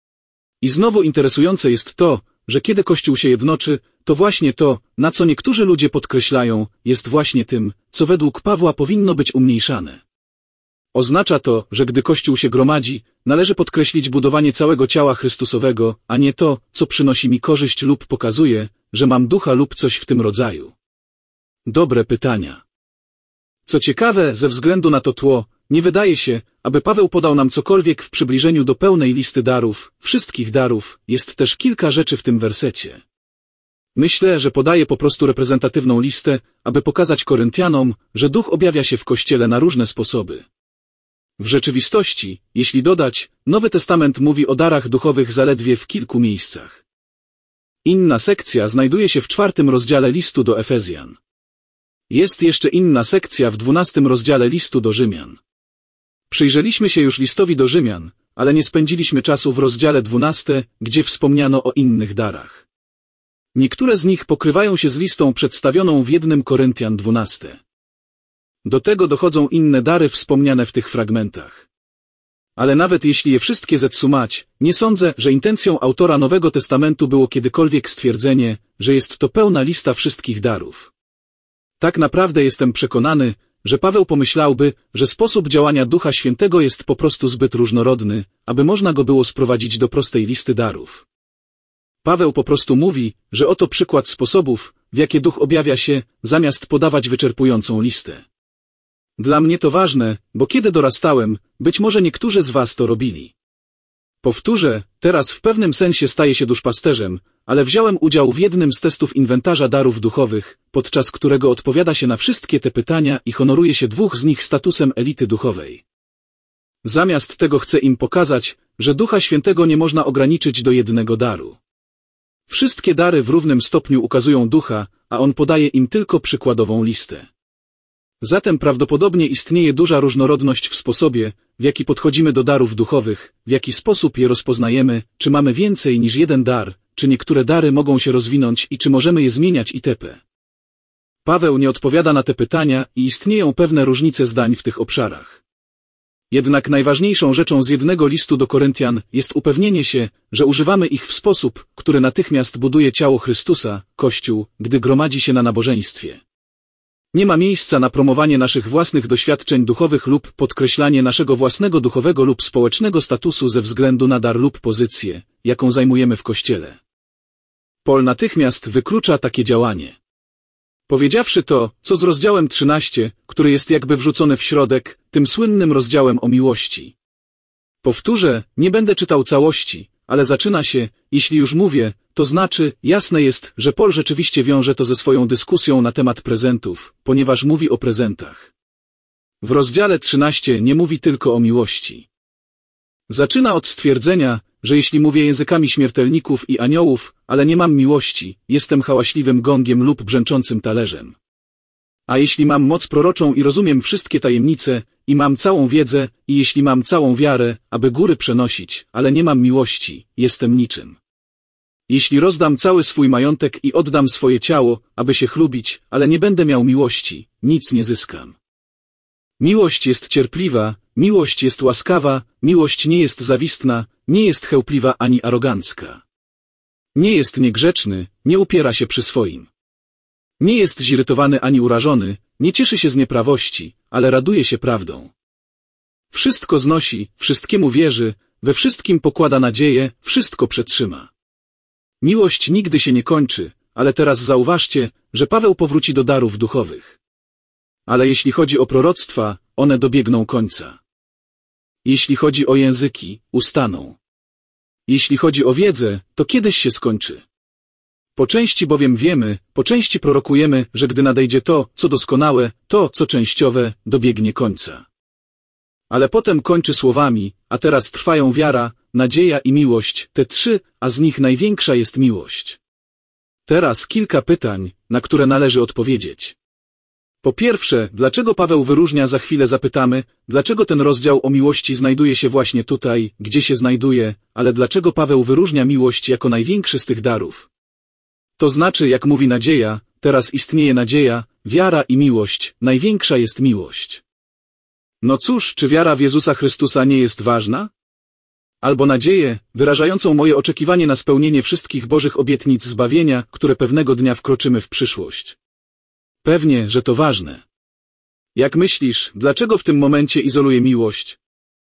I znowu interesujące jest to, że kiedy Kościół się jednoczy, to właśnie to, na co niektórzy ludzie podkreślają, jest właśnie tym, co według Pawła powinno być umniejszane. Oznacza to, że gdy Kościół się gromadzi, należy podkreślić budowanie całego ciała Chrystusowego, a nie to, co przynosi mi korzyść lub pokazuje, że mam ducha lub coś w tym rodzaju. Dobre pytania. Co ciekawe, ze względu na to tło, nie wydaje się, aby Paweł podał nam cokolwiek w przybliżeniu do pełnej listy darów, wszystkich darów, jest też kilka rzeczy w tym wersecie. Myślę, że podaje po prostu reprezentatywną listę, aby pokazać Koryntianom, że Duch objawia się w Kościele na różne sposoby. W rzeczywistości, jeśli dodać, Nowy Testament mówi o darach duchowych zaledwie w kilku miejscach. Inna sekcja znajduje się w 4. rozdziale listu do Efezjan. Jest jeszcze inna sekcja w 12. rozdziale listu do Rzymian. Przyjrzeliśmy się już listowi do Rzymian, ale nie spędziliśmy czasu w rozdziale 12, gdzie wspomniano o innych darach. Niektóre z nich pokrywają się z listą przedstawioną w 1 Koryntian 12. Do tego dochodzą inne dary wspomniane w tych fragmentach. Ale nawet jeśli je wszystkie zsumać, nie sądzę, że intencją autora Nowego Testamentu było kiedykolwiek stwierdzenie, że jest to pełna lista wszystkich darów. Tak naprawdę jestem przekonany, że Paweł pomyślałby, że sposób działania Ducha Świętego jest po prostu zbyt różnorodny, aby można go było sprowadzić do prostej listy darów. Paweł po prostu mówi, że oto przykład sposobów, w jakie Duch objawia się, zamiast podawać wyczerpującą listę. Dla mnie to ważne, bo kiedy dorastałem, być może niektórzy z was to robili. Powtórzę, teraz w pewnym sensie staję się duszpasterzem, ale wziąłem udział w jednym z testów inwentarza darów duchowych, podczas którego odpowiada się na wszystkie te pytania i honoruje się 2 z nich statusem elity duchowej. Zamiast tego chcę im pokazać, że Ducha Świętego nie można ograniczyć do jednego daru. Wszystkie dary w równym stopniu ukazują Ducha, a on podaje im tylko przykładową listę. Zatem prawdopodobnie istnieje duża różnorodność w sposobie, w jaki podchodzimy do darów duchowych, w jaki sposób je rozpoznajemy, czy mamy więcej niż jeden dar, czy niektóre dary mogą się rozwinąć i czy możemy je zmieniać itp. Paweł nie odpowiada na te pytania i istnieją pewne różnice zdań w tych obszarach. Jednak najważniejszą rzeczą z 1 listu do Koryntian jest upewnienie się, że używamy ich w sposób, który natychmiast buduje ciało Chrystusa, Kościół, gdy gromadzi się na nabożeństwie. Nie ma miejsca na promowanie naszych własnych doświadczeń duchowych lub podkreślanie naszego własnego duchowego lub społecznego statusu ze względu na dar lub pozycję, jaką zajmujemy w Kościele. Paul natychmiast wyklucza takie działanie. Powiedziawszy to, co z rozdziałem 13, który jest jakby wrzucony w środek, tym słynnym rozdziałem o miłości. Powtórzę, nie będę czytał całości, ale zaczyna się, jeśli już mówię, to znaczy, jasne jest, że Paul rzeczywiście wiąże to ze swoją dyskusją na temat prezentów, ponieważ mówi o prezentach. W rozdziale 13 nie mówi tylko o miłości. Zaczyna od stwierdzenia, że jeśli mówię językami śmiertelników i aniołów, ale nie mam miłości, jestem hałaśliwym gongiem lub brzęczącym talerzem. A jeśli mam moc proroczą i rozumiem wszystkie tajemnice, i mam całą wiedzę, i jeśli mam całą wiarę, aby góry przenosić, ale nie mam miłości, jestem niczym. Jeśli rozdam cały swój majątek i oddam swoje ciało, aby się chlubić, ale nie będę miał miłości, nic nie zyskam. Miłość jest cierpliwa, miłość jest łaskawa, miłość nie jest zawistna, nie jest chełpliwa ani arogancka. Nie jest niegrzeczny, nie upiera się przy swoim. Nie jest zirytowany ani urażony, nie cieszy się z nieprawości, ale raduje się prawdą. Wszystko znosi, wszystkiemu wierzy, we wszystkim pokłada nadzieję, wszystko przetrzyma. Miłość nigdy się nie kończy, ale teraz zauważcie, że Paweł powróci do darów duchowych. Ale jeśli chodzi o proroctwa, one dobiegną końca. Jeśli chodzi o języki, ustaną. Jeśli chodzi o wiedzę, to kiedyś się skończy. Po części bowiem wiemy, po części prorokujemy, że gdy nadejdzie to, co doskonałe, to, co częściowe, dobiegnie końca. Ale potem kończy słowami, a teraz trwają wiara, nadzieja i miłość, te 3, a z nich największa jest miłość. Teraz kilka pytań, na które należy odpowiedzieć. Po pierwsze, dlaczego Paweł wyróżnia, za chwilę zapytamy, dlaczego ten rozdział o miłości znajduje się właśnie tutaj, gdzie się znajduje, ale dlaczego Paweł wyróżnia miłość jako największy z tych darów? To znaczy, jak mówi nadzieja, teraz istnieje nadzieja, wiara i miłość, największa jest miłość. No cóż, czy wiara w Jezusa Chrystusa nie jest ważna? Albo nadzieję, wyrażającą moje oczekiwanie na spełnienie wszystkich Bożych obietnic zbawienia, które pewnego dnia wkroczymy w przyszłość. Pewnie, że to ważne. Jak myślisz, dlaczego w tym momencie izoluje miłość?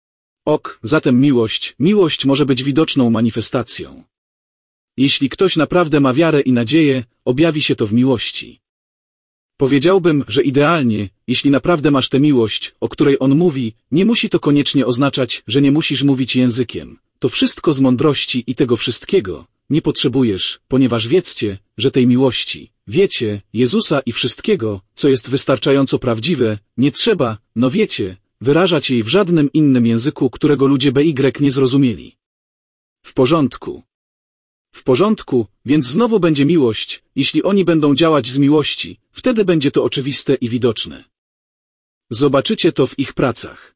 Zatem miłość może być widoczną manifestacją. Jeśli ktoś naprawdę ma wiarę i nadzieję, objawi się to w miłości. Powiedziałbym, że idealnie, jeśli naprawdę masz tę miłość, o której on mówi, nie musi to koniecznie oznaczać, że nie musisz mówić językiem. To wszystko z mądrości i tego wszystkiego nie potrzebujesz, ponieważ wiedzcie, że tej miłości, wiecie, Jezusa i wszystkiego, co jest wystarczająco prawdziwe, nie trzeba, no wiecie, wyrażać jej w żadnym innym języku, którego ludzie BY nie zrozumieli. W porządku. W porządku, więc znowu będzie miłość, jeśli oni będą działać z miłości, wtedy będzie to oczywiste i widoczne. Zobaczycie to w ich pracach.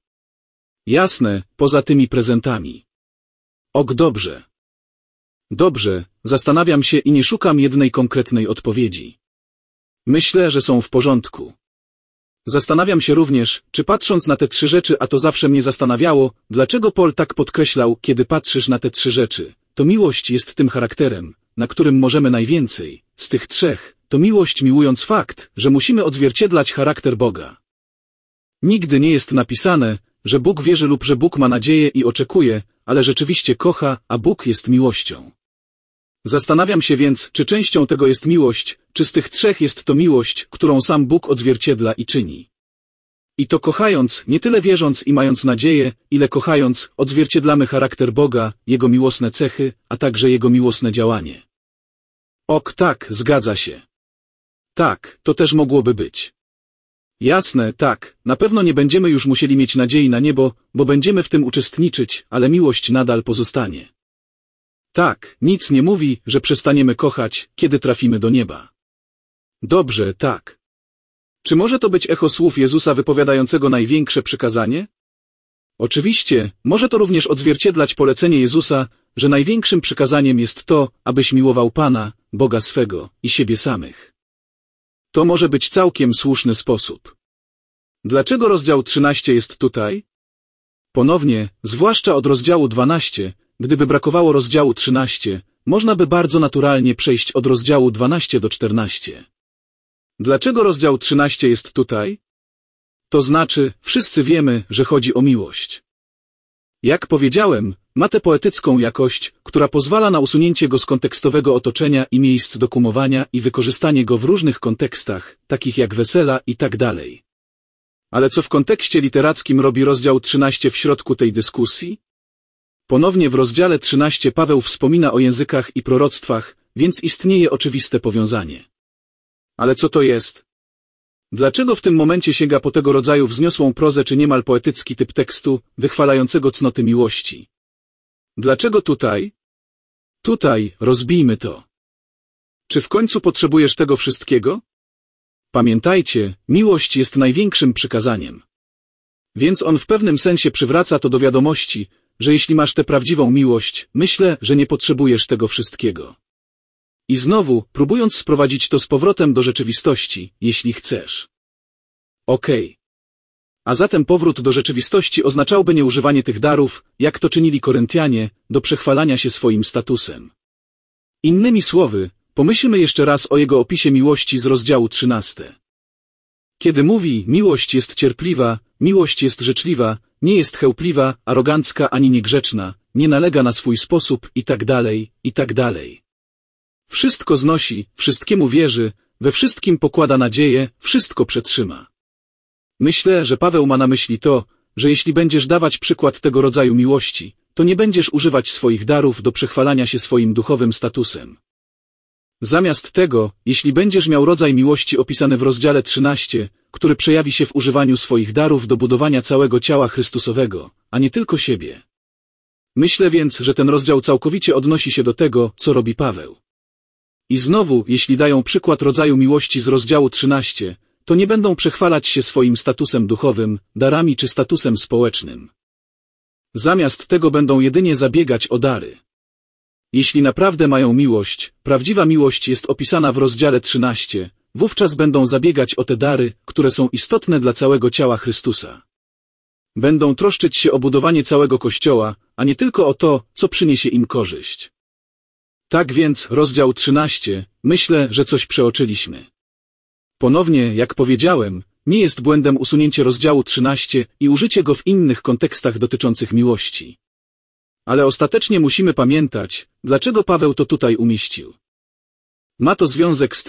Jasne, poza tymi prezentami. Ok, dobrze. Dobrze, zastanawiam się i nie szukam jednej konkretnej odpowiedzi. Myślę, że są w porządku. Zastanawiam się również, czy patrząc na te 3 rzeczy, a to zawsze mnie zastanawiało, dlaczego Paul tak podkreślał, kiedy patrzysz na te 3 rzeczy. To miłość jest tym charakterem, na którym możemy najwięcej. Z tych 3, to miłość miłując fakt, że musimy odzwierciedlać charakter Boga. Nigdy nie jest napisane, że Bóg wierzy lub że Bóg ma nadzieję i oczekuje, ale rzeczywiście kocha, a Bóg jest miłością. Zastanawiam się więc, czy częścią tego jest miłość, czy z tych 3 jest to miłość, którą sam Bóg odzwierciedla i czyni. I to kochając, nie tyle wierząc i mając nadzieję, ile kochając, odzwierciedlamy charakter Boga, Jego miłosne cechy, a także Jego miłosne działanie. Ok, tak, zgadza się. Tak, to też mogłoby być. Jasne, tak, na pewno nie będziemy już musieli mieć nadziei na niebo, bo będziemy w tym uczestniczyć, ale miłość nadal pozostanie. Tak, nic nie mówi, że przestaniemy kochać, kiedy trafimy do nieba. Dobrze, tak. Czy może to być echo słów Jezusa wypowiadającego największe przykazanie? Oczywiście, może to również odzwierciedlać polecenie Jezusa, że największym przykazaniem jest to, abyś miłował Pana, Boga swego i siebie samych. To może być całkiem słuszny sposób. Dlaczego rozdział 13 jest tutaj? Ponownie, zwłaszcza od rozdziału 12, gdyby brakowało rozdziału 13, można by bardzo naturalnie przejść od rozdziału 12 do 14. Dlaczego rozdział 13 jest tutaj? To znaczy, wszyscy wiemy, że chodzi o miłość. Jak powiedziałem, ma tę poetycką jakość, która pozwala na usunięcie go z kontekstowego otoczenia i miejsc do kumowania i wykorzystanie go w różnych kontekstach, takich jak wesela i tak dalej. Ale co w kontekście literackim robi rozdział 13 w środku tej dyskusji? Ponownie w rozdziale 13 Paweł wspomina o językach i proroctwach, więc istnieje oczywiste powiązanie. Ale co to jest? Dlaczego w tym momencie sięga po tego rodzaju wzniosłą prozę czy niemal poetycki typ tekstu, wychwalającego cnoty miłości? Dlaczego tutaj? Tutaj, rozbijmy to. Czy w końcu potrzebujesz tego wszystkiego? Pamiętajcie, miłość jest największym przykazaniem. Więc on w pewnym sensie przywraca to do wiadomości, że jeśli masz tę prawdziwą miłość, myślę, że nie potrzebujesz tego wszystkiego. I znowu, próbując sprowadzić to z powrotem do rzeczywistości, jeśli chcesz. Okej. A zatem powrót do rzeczywistości oznaczałby nieużywanie tych darów, jak to czynili Koryntianie, do przechwalania się swoim statusem. Innymi słowy, pomyślmy jeszcze raz o jego opisie miłości z rozdziału 13. Kiedy mówi, miłość jest cierpliwa, miłość jest życzliwa, nie jest chełpliwa, arogancka ani niegrzeczna, nie nalega na swój sposób i tak dalej, i tak dalej. Wszystko znosi, wszystkiemu wierzy, we wszystkim pokłada nadzieję, wszystko przetrzyma. Myślę, że Paweł ma na myśli to, że jeśli będziesz dawać przykład tego rodzaju miłości, to nie będziesz używać swoich darów do przechwalania się swoim duchowym statusem. Zamiast tego, jeśli będziesz miał rodzaj miłości opisany w rozdziale 13, który przejawi się w używaniu swoich darów do budowania całego ciała Chrystusowego, a nie tylko siebie. Myślę więc, że ten rozdział całkowicie odnosi się do tego, co robi Paweł. I znowu, jeśli dają przykład rodzaju miłości z rozdziału 13, to nie będą przechwalać się swoim statusem duchowym, darami czy statusem społecznym. Zamiast tego będą jedynie zabiegać o dary. Jeśli naprawdę mają miłość, prawdziwa miłość jest opisana w rozdziale 13, wówczas będą zabiegać o te dary, które są istotne dla całego ciała Chrystusa. Będą troszczyć się o budowanie całego Kościoła, a nie tylko o to, co przyniesie im korzyść. Tak więc, rozdział 13, myślę, że coś przeoczyliśmy. Ponownie, jak powiedziałem, nie jest błędem usunięcie rozdziału 13 i użycie go w innych kontekstach dotyczących miłości. Ale ostatecznie musimy pamiętać, dlaczego Paweł to tutaj umieścił. Ma to związek z tym,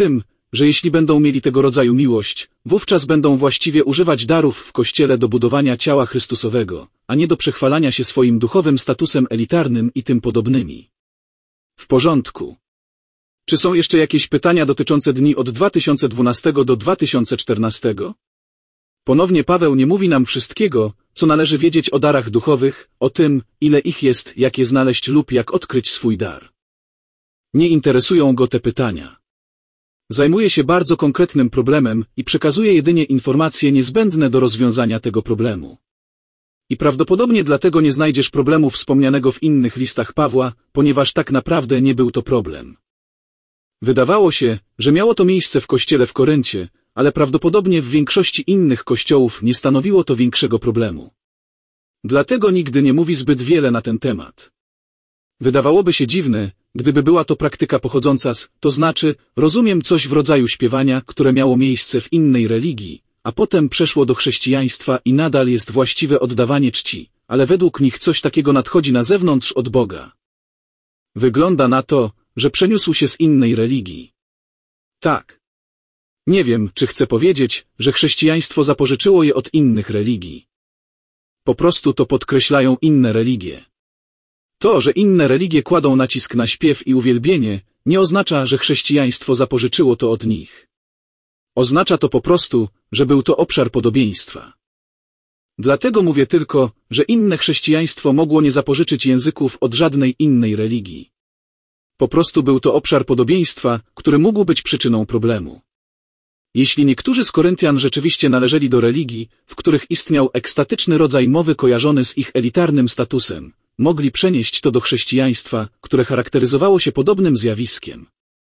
że jeśli będą mieli tego rodzaju miłość, wówczas będą właściwie używać darów w Kościele do budowania ciała Chrystusowego, a nie do przechwalania się swoim duchowym statusem elitarnym i tym podobnymi. W porządku. Czy są jeszcze jakieś pytania dotyczące dni od 2012 do 2014? Ponownie Paweł nie mówi nam wszystkiego, co należy wiedzieć o darach duchowych, o tym, ile ich jest, jak je znaleźć lub jak odkryć swój dar. Nie interesują go te pytania. Zajmuje się bardzo konkretnym problemem i przekazuje jedynie informacje niezbędne do rozwiązania tego problemu. I prawdopodobnie dlatego nie znajdziesz problemu wspomnianego w innych listach Pawła, ponieważ tak naprawdę nie był to problem. Wydawało się, że miało to miejsce w kościele w Koryncie, ale prawdopodobnie w większości innych kościołów nie stanowiło to większego problemu. Dlatego nigdy nie mówi zbyt wiele na ten temat. Wydawałoby się dziwne, gdyby była to praktyka pochodząca z, to znaczy, rozumiem coś w rodzaju śpiewania, które miało miejsce w innej religii, a potem przeszło do chrześcijaństwa i nadal jest właściwe oddawanie czci, ale według nich coś takiego nadchodzi na zewnątrz od Boga. Wygląda na to, że przeniósł się z innej religii. Tak. Nie wiem, czy chcę powiedzieć, że chrześcijaństwo zapożyczyło je od innych religii. Po prostu to podkreślają inne religie. To, że inne religie kładą nacisk na śpiew i uwielbienie, nie oznacza, że chrześcijaństwo zapożyczyło to od nich. Oznacza to po prostu, że był to obszar podobieństwa. Dlatego mówię tylko, że inne chrześcijaństwo mogło nie zapożyczyć języków od żadnej innej religii. Po prostu był to obszar podobieństwa, który mógł być przyczyną problemu. Jeśli niektórzy z Koryntian rzeczywiście należeli do religii, w których istniał ekstatyczny rodzaj mowy kojarzony z ich elitarnym statusem, mogli przenieść to do chrześcijaństwa, które charakteryzowało się podobnym zjawiskiem.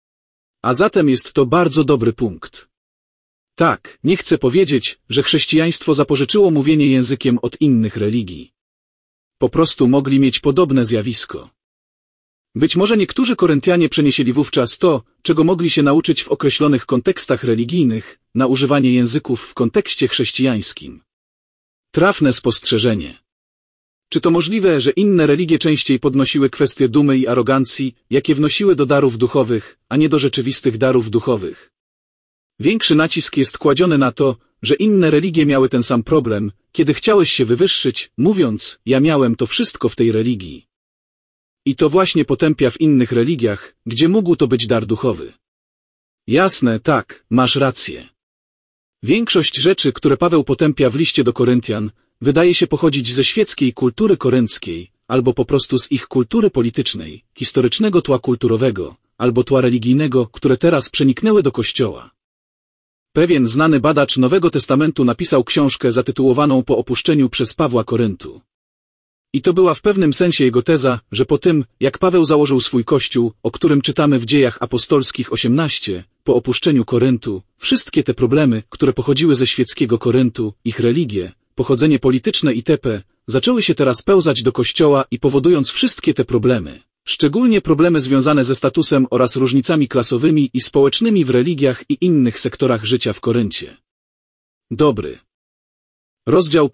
A zatem jest to bardzo dobry punkt. Tak, nie chcę powiedzieć, że chrześcijaństwo zapożyczyło mówienie językiem od innych religii. Po prostu mogli mieć podobne zjawisko. Być może niektórzy Koryntianie przeniesieli wówczas to, czego mogli się nauczyć w określonych kontekstach religijnych, na używanie języków w kontekście chrześcijańskim. Trafne spostrzeżenie. Czy to możliwe, że inne religie częściej podnosiły kwestie dumy i arogancji, jakie wnosiły do darów duchowych, a nie do rzeczywistych darów duchowych? Większy nacisk jest kładziony na to, że inne religie miały ten sam problem, kiedy chciałeś się wywyższyć, mówiąc, ja miałem to wszystko w tej religii. I to właśnie potępia w innych religiach, gdzie mógł to być dar duchowy. Jasne, tak, masz rację. Większość rzeczy, które Paweł potępia w liście do Koryntian, wydaje się pochodzić ze świeckiej kultury korynckiej, albo po prostu z ich kultury politycznej, historycznego tła kulturowego, albo tła religijnego, które teraz przeniknęły do Kościoła. Pewien znany badacz Nowego Testamentu napisał książkę zatytułowaną Po opuszczeniu przez Pawła Koryntu. I to była w pewnym sensie jego teza, że po tym, jak Paweł założył swój kościół, o którym czytamy w Dziejach Apostolskich 18, po opuszczeniu Koryntu, wszystkie te problemy, które pochodziły ze świeckiego Koryntu, ich religie, pochodzenie polityczne itp., zaczęły się teraz pełzać do Kościoła i powodując wszystkie te problemy, szczególnie problemy związane ze statusem oraz różnicami klasowymi i społecznymi w religiach i innych sektorach życia w Koryncie. Dobry. Rozdział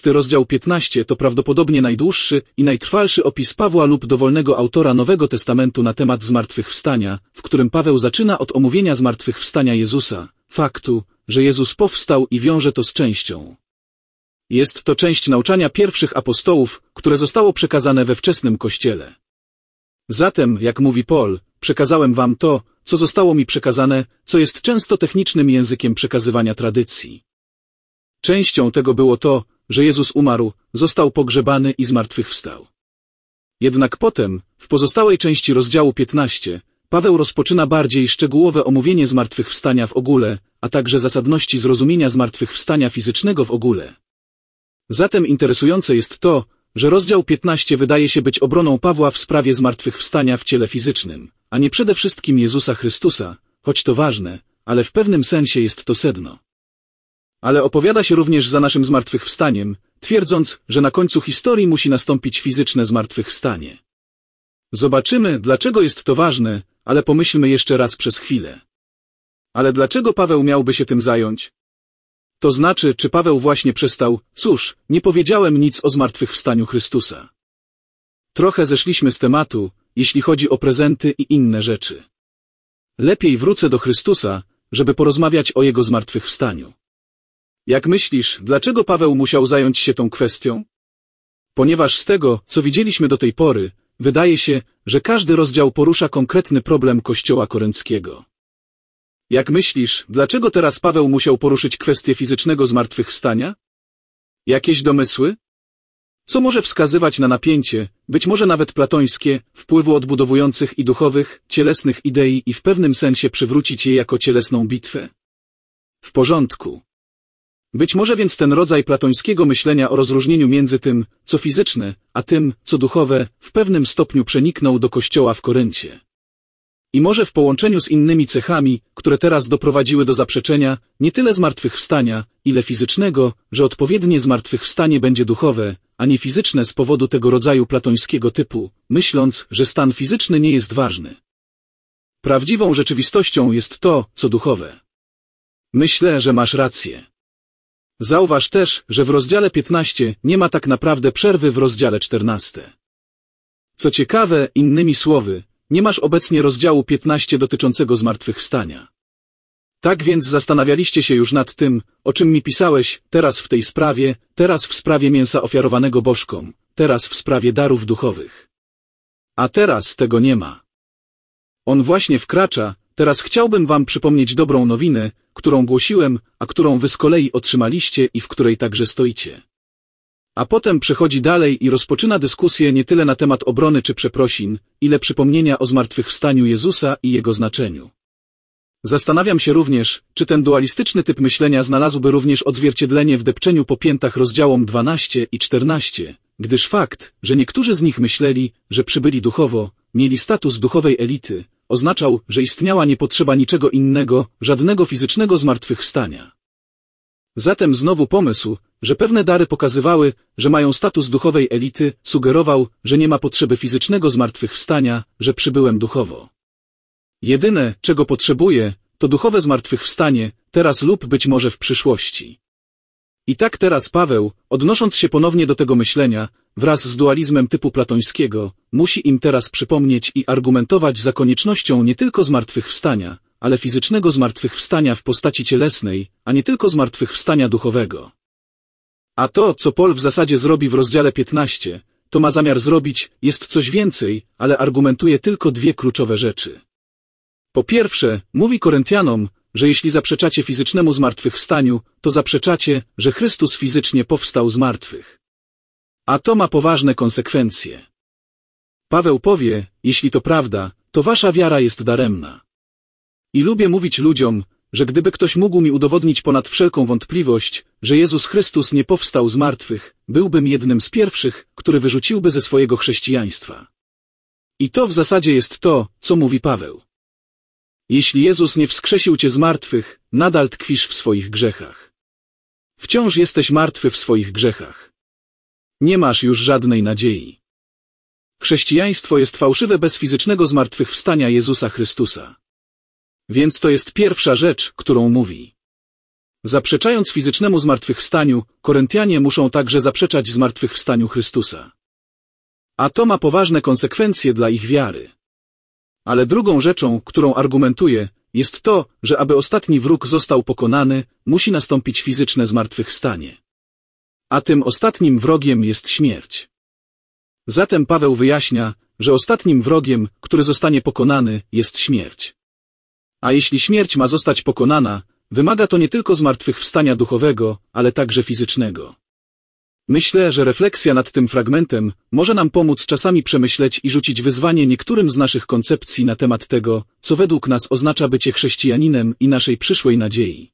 15 to prawdopodobnie najdłuższy i najtrwalszy opis Pawła lub dowolnego autora Nowego Testamentu na temat zmartwychwstania, w którym Paweł zaczyna od omówienia zmartwychwstania Jezusa, faktu, że Jezus powstał i wiąże to z częścią. Jest to część nauczania pierwszych apostołów, które zostało przekazane we wczesnym Kościele. Zatem, jak mówi Paul, przekazałem wam to, co zostało mi przekazane, co jest często technicznym językiem przekazywania tradycji. Częścią tego było to, że Jezus umarł, został pogrzebany i zmartwychwstał. Jednak potem, w pozostałej części rozdziału 15, Paweł rozpoczyna bardziej szczegółowe omówienie zmartwychwstania w ogóle, a także zasadności zrozumienia zmartwychwstania fizycznego w ogóle. Zatem interesujące jest to, że rozdział 15 wydaje się być obroną Pawła w sprawie zmartwychwstania w ciele fizycznym, a nie przede wszystkim Jezusa Chrystusa, choć to ważne, ale w pewnym sensie jest to sedno. Ale opowiada się również za naszym zmartwychwstaniem, twierdząc, że na końcu historii musi nastąpić fizyczne zmartwychwstanie. Zobaczymy, dlaczego jest to ważne, ale pomyślmy jeszcze raz przez chwilę. Ale dlaczego Paweł miałby się tym zająć? To znaczy, czy Paweł właśnie przestał, cóż, nie powiedziałem nic o zmartwychwstaniu Chrystusa. Trochę zeszliśmy z tematu, jeśli chodzi o prezenty i inne rzeczy. Lepiej wrócę do Chrystusa, żeby porozmawiać o Jego zmartwychwstaniu. Jak myślisz, dlaczego Paweł musiał zająć się tą kwestią? Ponieważ z tego, co widzieliśmy do tej pory, wydaje się, że każdy rozdział porusza konkretny problem Kościoła korynckiego. Jak myślisz, dlaczego teraz Paweł musiał poruszyć kwestię fizycznego zmartwychwstania? Jakieś domysły? Co może wskazywać na napięcie, być może nawet platońskie, wpływu odbudowujących i duchowych, cielesnych idei i w pewnym sensie przywrócić je jako cielesną bitwę? W porządku. Być może więc ten rodzaj platońskiego myślenia o rozróżnieniu między tym, co fizyczne, a tym, co duchowe, w pewnym stopniu przeniknął do Kościoła w Koryncie. I może w połączeniu z innymi cechami, które teraz doprowadziły do zaprzeczenia, nie tyle zmartwychwstania, ile fizycznego, że odpowiednie zmartwychwstanie będzie duchowe, a nie fizyczne z powodu tego rodzaju platońskiego typu, myśląc, że stan fizyczny nie jest ważny. Prawdziwą rzeczywistością jest to, co duchowe. Myślę, że masz rację. Zauważ też, że w rozdziale 15 nie ma tak naprawdę przerwy w rozdziale 14. Co ciekawe, innymi słowy, nie masz obecnie rozdziału 15 dotyczącego zmartwychwstania. Tak więc zastanawialiście się już nad tym, o czym mi pisałeś, teraz w tej sprawie, teraz w sprawie mięsa ofiarowanego bożkom, teraz w sprawie darów duchowych. A teraz tego nie ma. On właśnie wkracza, teraz chciałbym wam przypomnieć dobrą nowinę, którą głosiłem, a którą wy z kolei otrzymaliście i w której także stoicie. A potem przechodzi dalej i rozpoczyna dyskusję nie tyle na temat obrony czy przeprosin, ile przypomnienia o zmartwychwstaniu Jezusa i Jego znaczeniu. Zastanawiam się również, czy ten dualistyczny typ myślenia znalazłby również odzwierciedlenie w depczeniu po piętach rozdziałom 12 i 14, gdyż fakt, że niektórzy z nich myśleli, że przybyli duchowo, mieli status duchowej elity, oznaczał, że istniała niepotrzeba niczego innego, żadnego fizycznego zmartwychwstania. Zatem znowu pomysł, że pewne dary pokazywały, że mają status duchowej elity, sugerował, że nie ma potrzeby fizycznego zmartwychwstania, że przybyłem duchowo. Jedyne, czego potrzebuję, to duchowe zmartwychwstanie, teraz lub być może w przyszłości. I tak teraz Paweł, odnosząc się ponownie do tego myślenia, wraz z dualizmem typu platońskiego, musi im teraz przypomnieć i argumentować za koniecznością nie tylko zmartwychwstania, ale fizycznego zmartwychwstania w postaci cielesnej, a nie tylko zmartwychwstania duchowego. A to, co Paul w zasadzie zrobi w rozdziale 15, to ma zamiar zrobić, jest coś więcej, ale argumentuje tylko dwie kluczowe rzeczy. Po pierwsze, mówi Koryntianom, że jeśli zaprzeczacie fizycznemu zmartwychwstaniu, to zaprzeczacie, że Chrystus fizycznie powstał z martwych. A to ma poważne konsekwencje. Paweł powie, jeśli to prawda, to wasza wiara jest daremna. I lubię mówić ludziom, że gdyby ktoś mógł mi udowodnić ponad wszelką wątpliwość, że Jezus Chrystus nie powstał z martwych, byłbym jednym z pierwszych, który wyrzuciłby ze swojego chrześcijaństwa. I to w zasadzie jest to, co mówi Paweł. Jeśli Jezus nie wskrzesił cię z martwych, nadal tkwisz w swoich grzechach. Wciąż jesteś martwy w swoich grzechach. Nie masz już żadnej nadziei. Chrześcijaństwo jest fałszywe bez fizycznego zmartwychwstania Jezusa Chrystusa. Więc to jest pierwsza rzecz, którą mówi. Zaprzeczając fizycznemu zmartwychwstaniu, Koryntianie muszą także zaprzeczać zmartwychwstaniu Chrystusa. A to ma poważne konsekwencje dla ich wiary. Ale drugą rzeczą, którą argumentuje, jest to, że aby ostatni wróg został pokonany, musi nastąpić fizyczne zmartwychwstanie. A tym ostatnim wrogiem jest śmierć. Zatem Paweł wyjaśnia, że ostatnim wrogiem, który zostanie pokonany, jest śmierć. A jeśli śmierć ma zostać pokonana, wymaga to nie tylko zmartwychwstania duchowego, ale także fizycznego. Myślę, że refleksja nad tym fragmentem może nam pomóc czasami przemyśleć i rzucić wyzwanie niektórym z naszych koncepcji na temat tego, co według nas oznacza bycie chrześcijaninem i naszej przyszłej nadziei.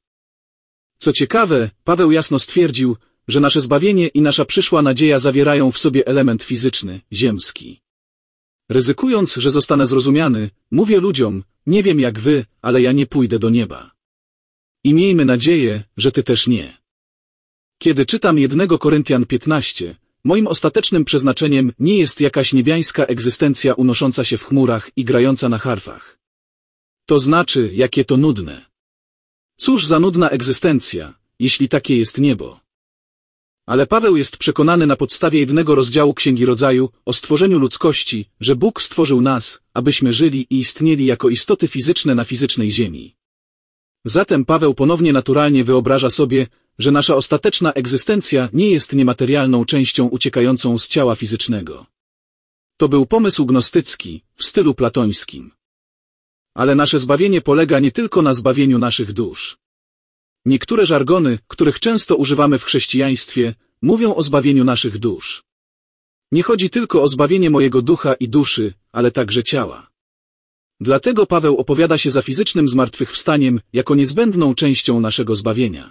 Co ciekawe, Paweł jasno stwierdził, że nasze zbawienie i nasza przyszła nadzieja zawierają w sobie element fizyczny, ziemski. Ryzykując, że zostanę zrozumiany, mówię ludziom, nie wiem jak wy, ale ja nie pójdę do nieba. I miejmy nadzieję, że ty też nie. Kiedy czytam 1 Koryntian 15, moim ostatecznym przeznaczeniem nie jest jakaś niebiańska egzystencja unosząca się w chmurach i grająca na harfach. To znaczy, jakie to nudne. Cóż za nudna egzystencja, jeśli takie jest niebo. Ale Paweł jest przekonany na podstawie 1 rozdziału Księgi Rodzaju o stworzeniu ludzkości, że Bóg stworzył nas, abyśmy żyli i istnieli jako istoty fizyczne na fizycznej ziemi. Zatem Paweł ponownie naturalnie wyobraża sobie, że nasza ostateczna egzystencja nie jest niematerialną częścią uciekającą z ciała fizycznego. To był pomysł gnostycki, w stylu platońskim. Ale nasze zbawienie polega nie tylko na zbawieniu naszych dusz. Niektóre żargony, których często używamy w chrześcijaństwie, mówią o zbawieniu naszych dusz. Nie chodzi tylko o zbawienie mojego ducha i duszy, ale także ciała. Dlatego Paweł opowiada się za fizycznym zmartwychwstaniem jako niezbędną częścią naszego zbawienia.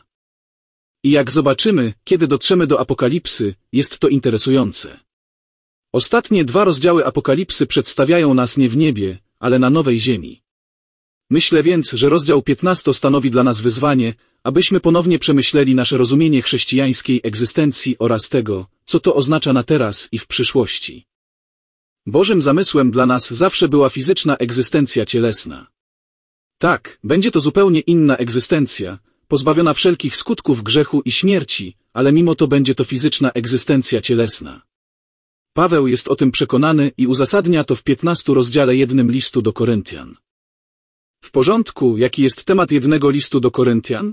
I jak zobaczymy, kiedy dotrzemy do Apokalipsy, jest to interesujące. Ostatnie 2 rozdziały Apokalipsy przedstawiają nas nie w niebie, ale na nowej ziemi. Myślę więc, że rozdział 15 stanowi dla nas wyzwanie, abyśmy ponownie przemyśleli nasze rozumienie chrześcijańskiej egzystencji oraz tego, co to oznacza na teraz i w przyszłości. Bożym zamysłem dla nas zawsze była fizyczna egzystencja cielesna. Tak, będzie to zupełnie inna egzystencja, pozbawiona wszelkich skutków grzechu i śmierci, ale mimo to będzie to fizyczna egzystencja cielesna. Paweł jest o tym przekonany i uzasadnia to w 15 rozdziale 1 listu do Koryntian. W porządku, jaki jest temat 1 listu do Koryntian?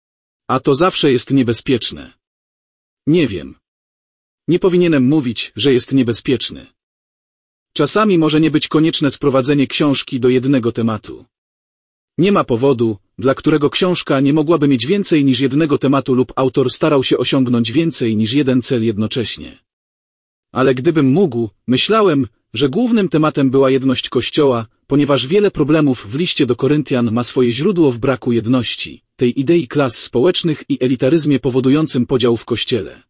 A to zawsze jest niebezpieczne. Nie wiem. Nie powinienem mówić, że jest niebezpieczny. Czasami może nie być konieczne sprowadzenie książki do jednego tematu. Nie ma powodu, dla którego książka nie mogłaby mieć więcej niż jednego tematu lub autor starał się osiągnąć więcej niż jeden cel jednocześnie. Ale gdybym mógł, myślałem, że głównym tematem była jedność Kościoła, ponieważ wiele problemów w liście do Koryntian ma swoje źródło w braku jedności, tej idei klas społecznych i elitaryzmie powodującym podział w Kościele.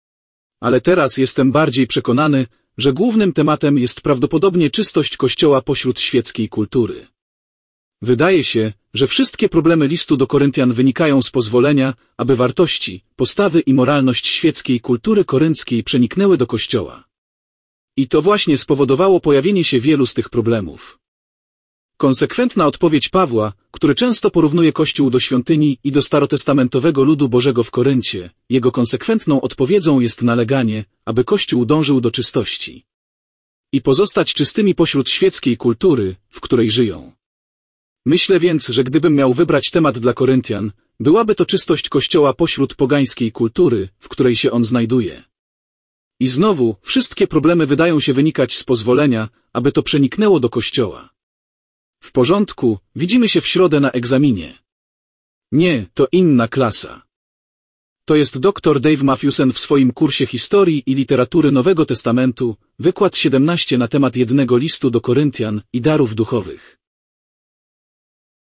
Ale teraz jestem bardziej przekonany, że głównym tematem jest prawdopodobnie czystość Kościoła pośród świeckiej kultury. Wydaje się, że wszystkie problemy listu do Koryntian wynikają z pozwolenia, aby wartości, postawy i moralność świeckiej kultury korynckiej przeniknęły do Kościoła. I to właśnie spowodowało pojawienie się wielu z tych problemów. Konsekwentna odpowiedź Pawła, który często porównuje Kościół do świątyni i do starotestamentowego ludu Bożego w Koryncie, jego konsekwentną odpowiedzią jest naleganie, aby Kościół dążył do czystości i pozostać czystymi pośród świeckiej kultury, w której żyją. Myślę więc, że gdybym miał wybrać temat dla Koryntian, byłaby to czystość Kościoła pośród pogańskiej kultury, w której się on znajduje. I znowu, wszystkie problemy wydają się wynikać z pozwolenia, aby to przeniknęło do Kościoła. W porządku, widzimy się w środę na egzaminie. Nie, to inna klasa. To jest dr Dave Matthewson w swoim kursie historii i literatury Nowego Testamentu, wykład 17 na temat 1 listu do Koryntian i darów duchowych.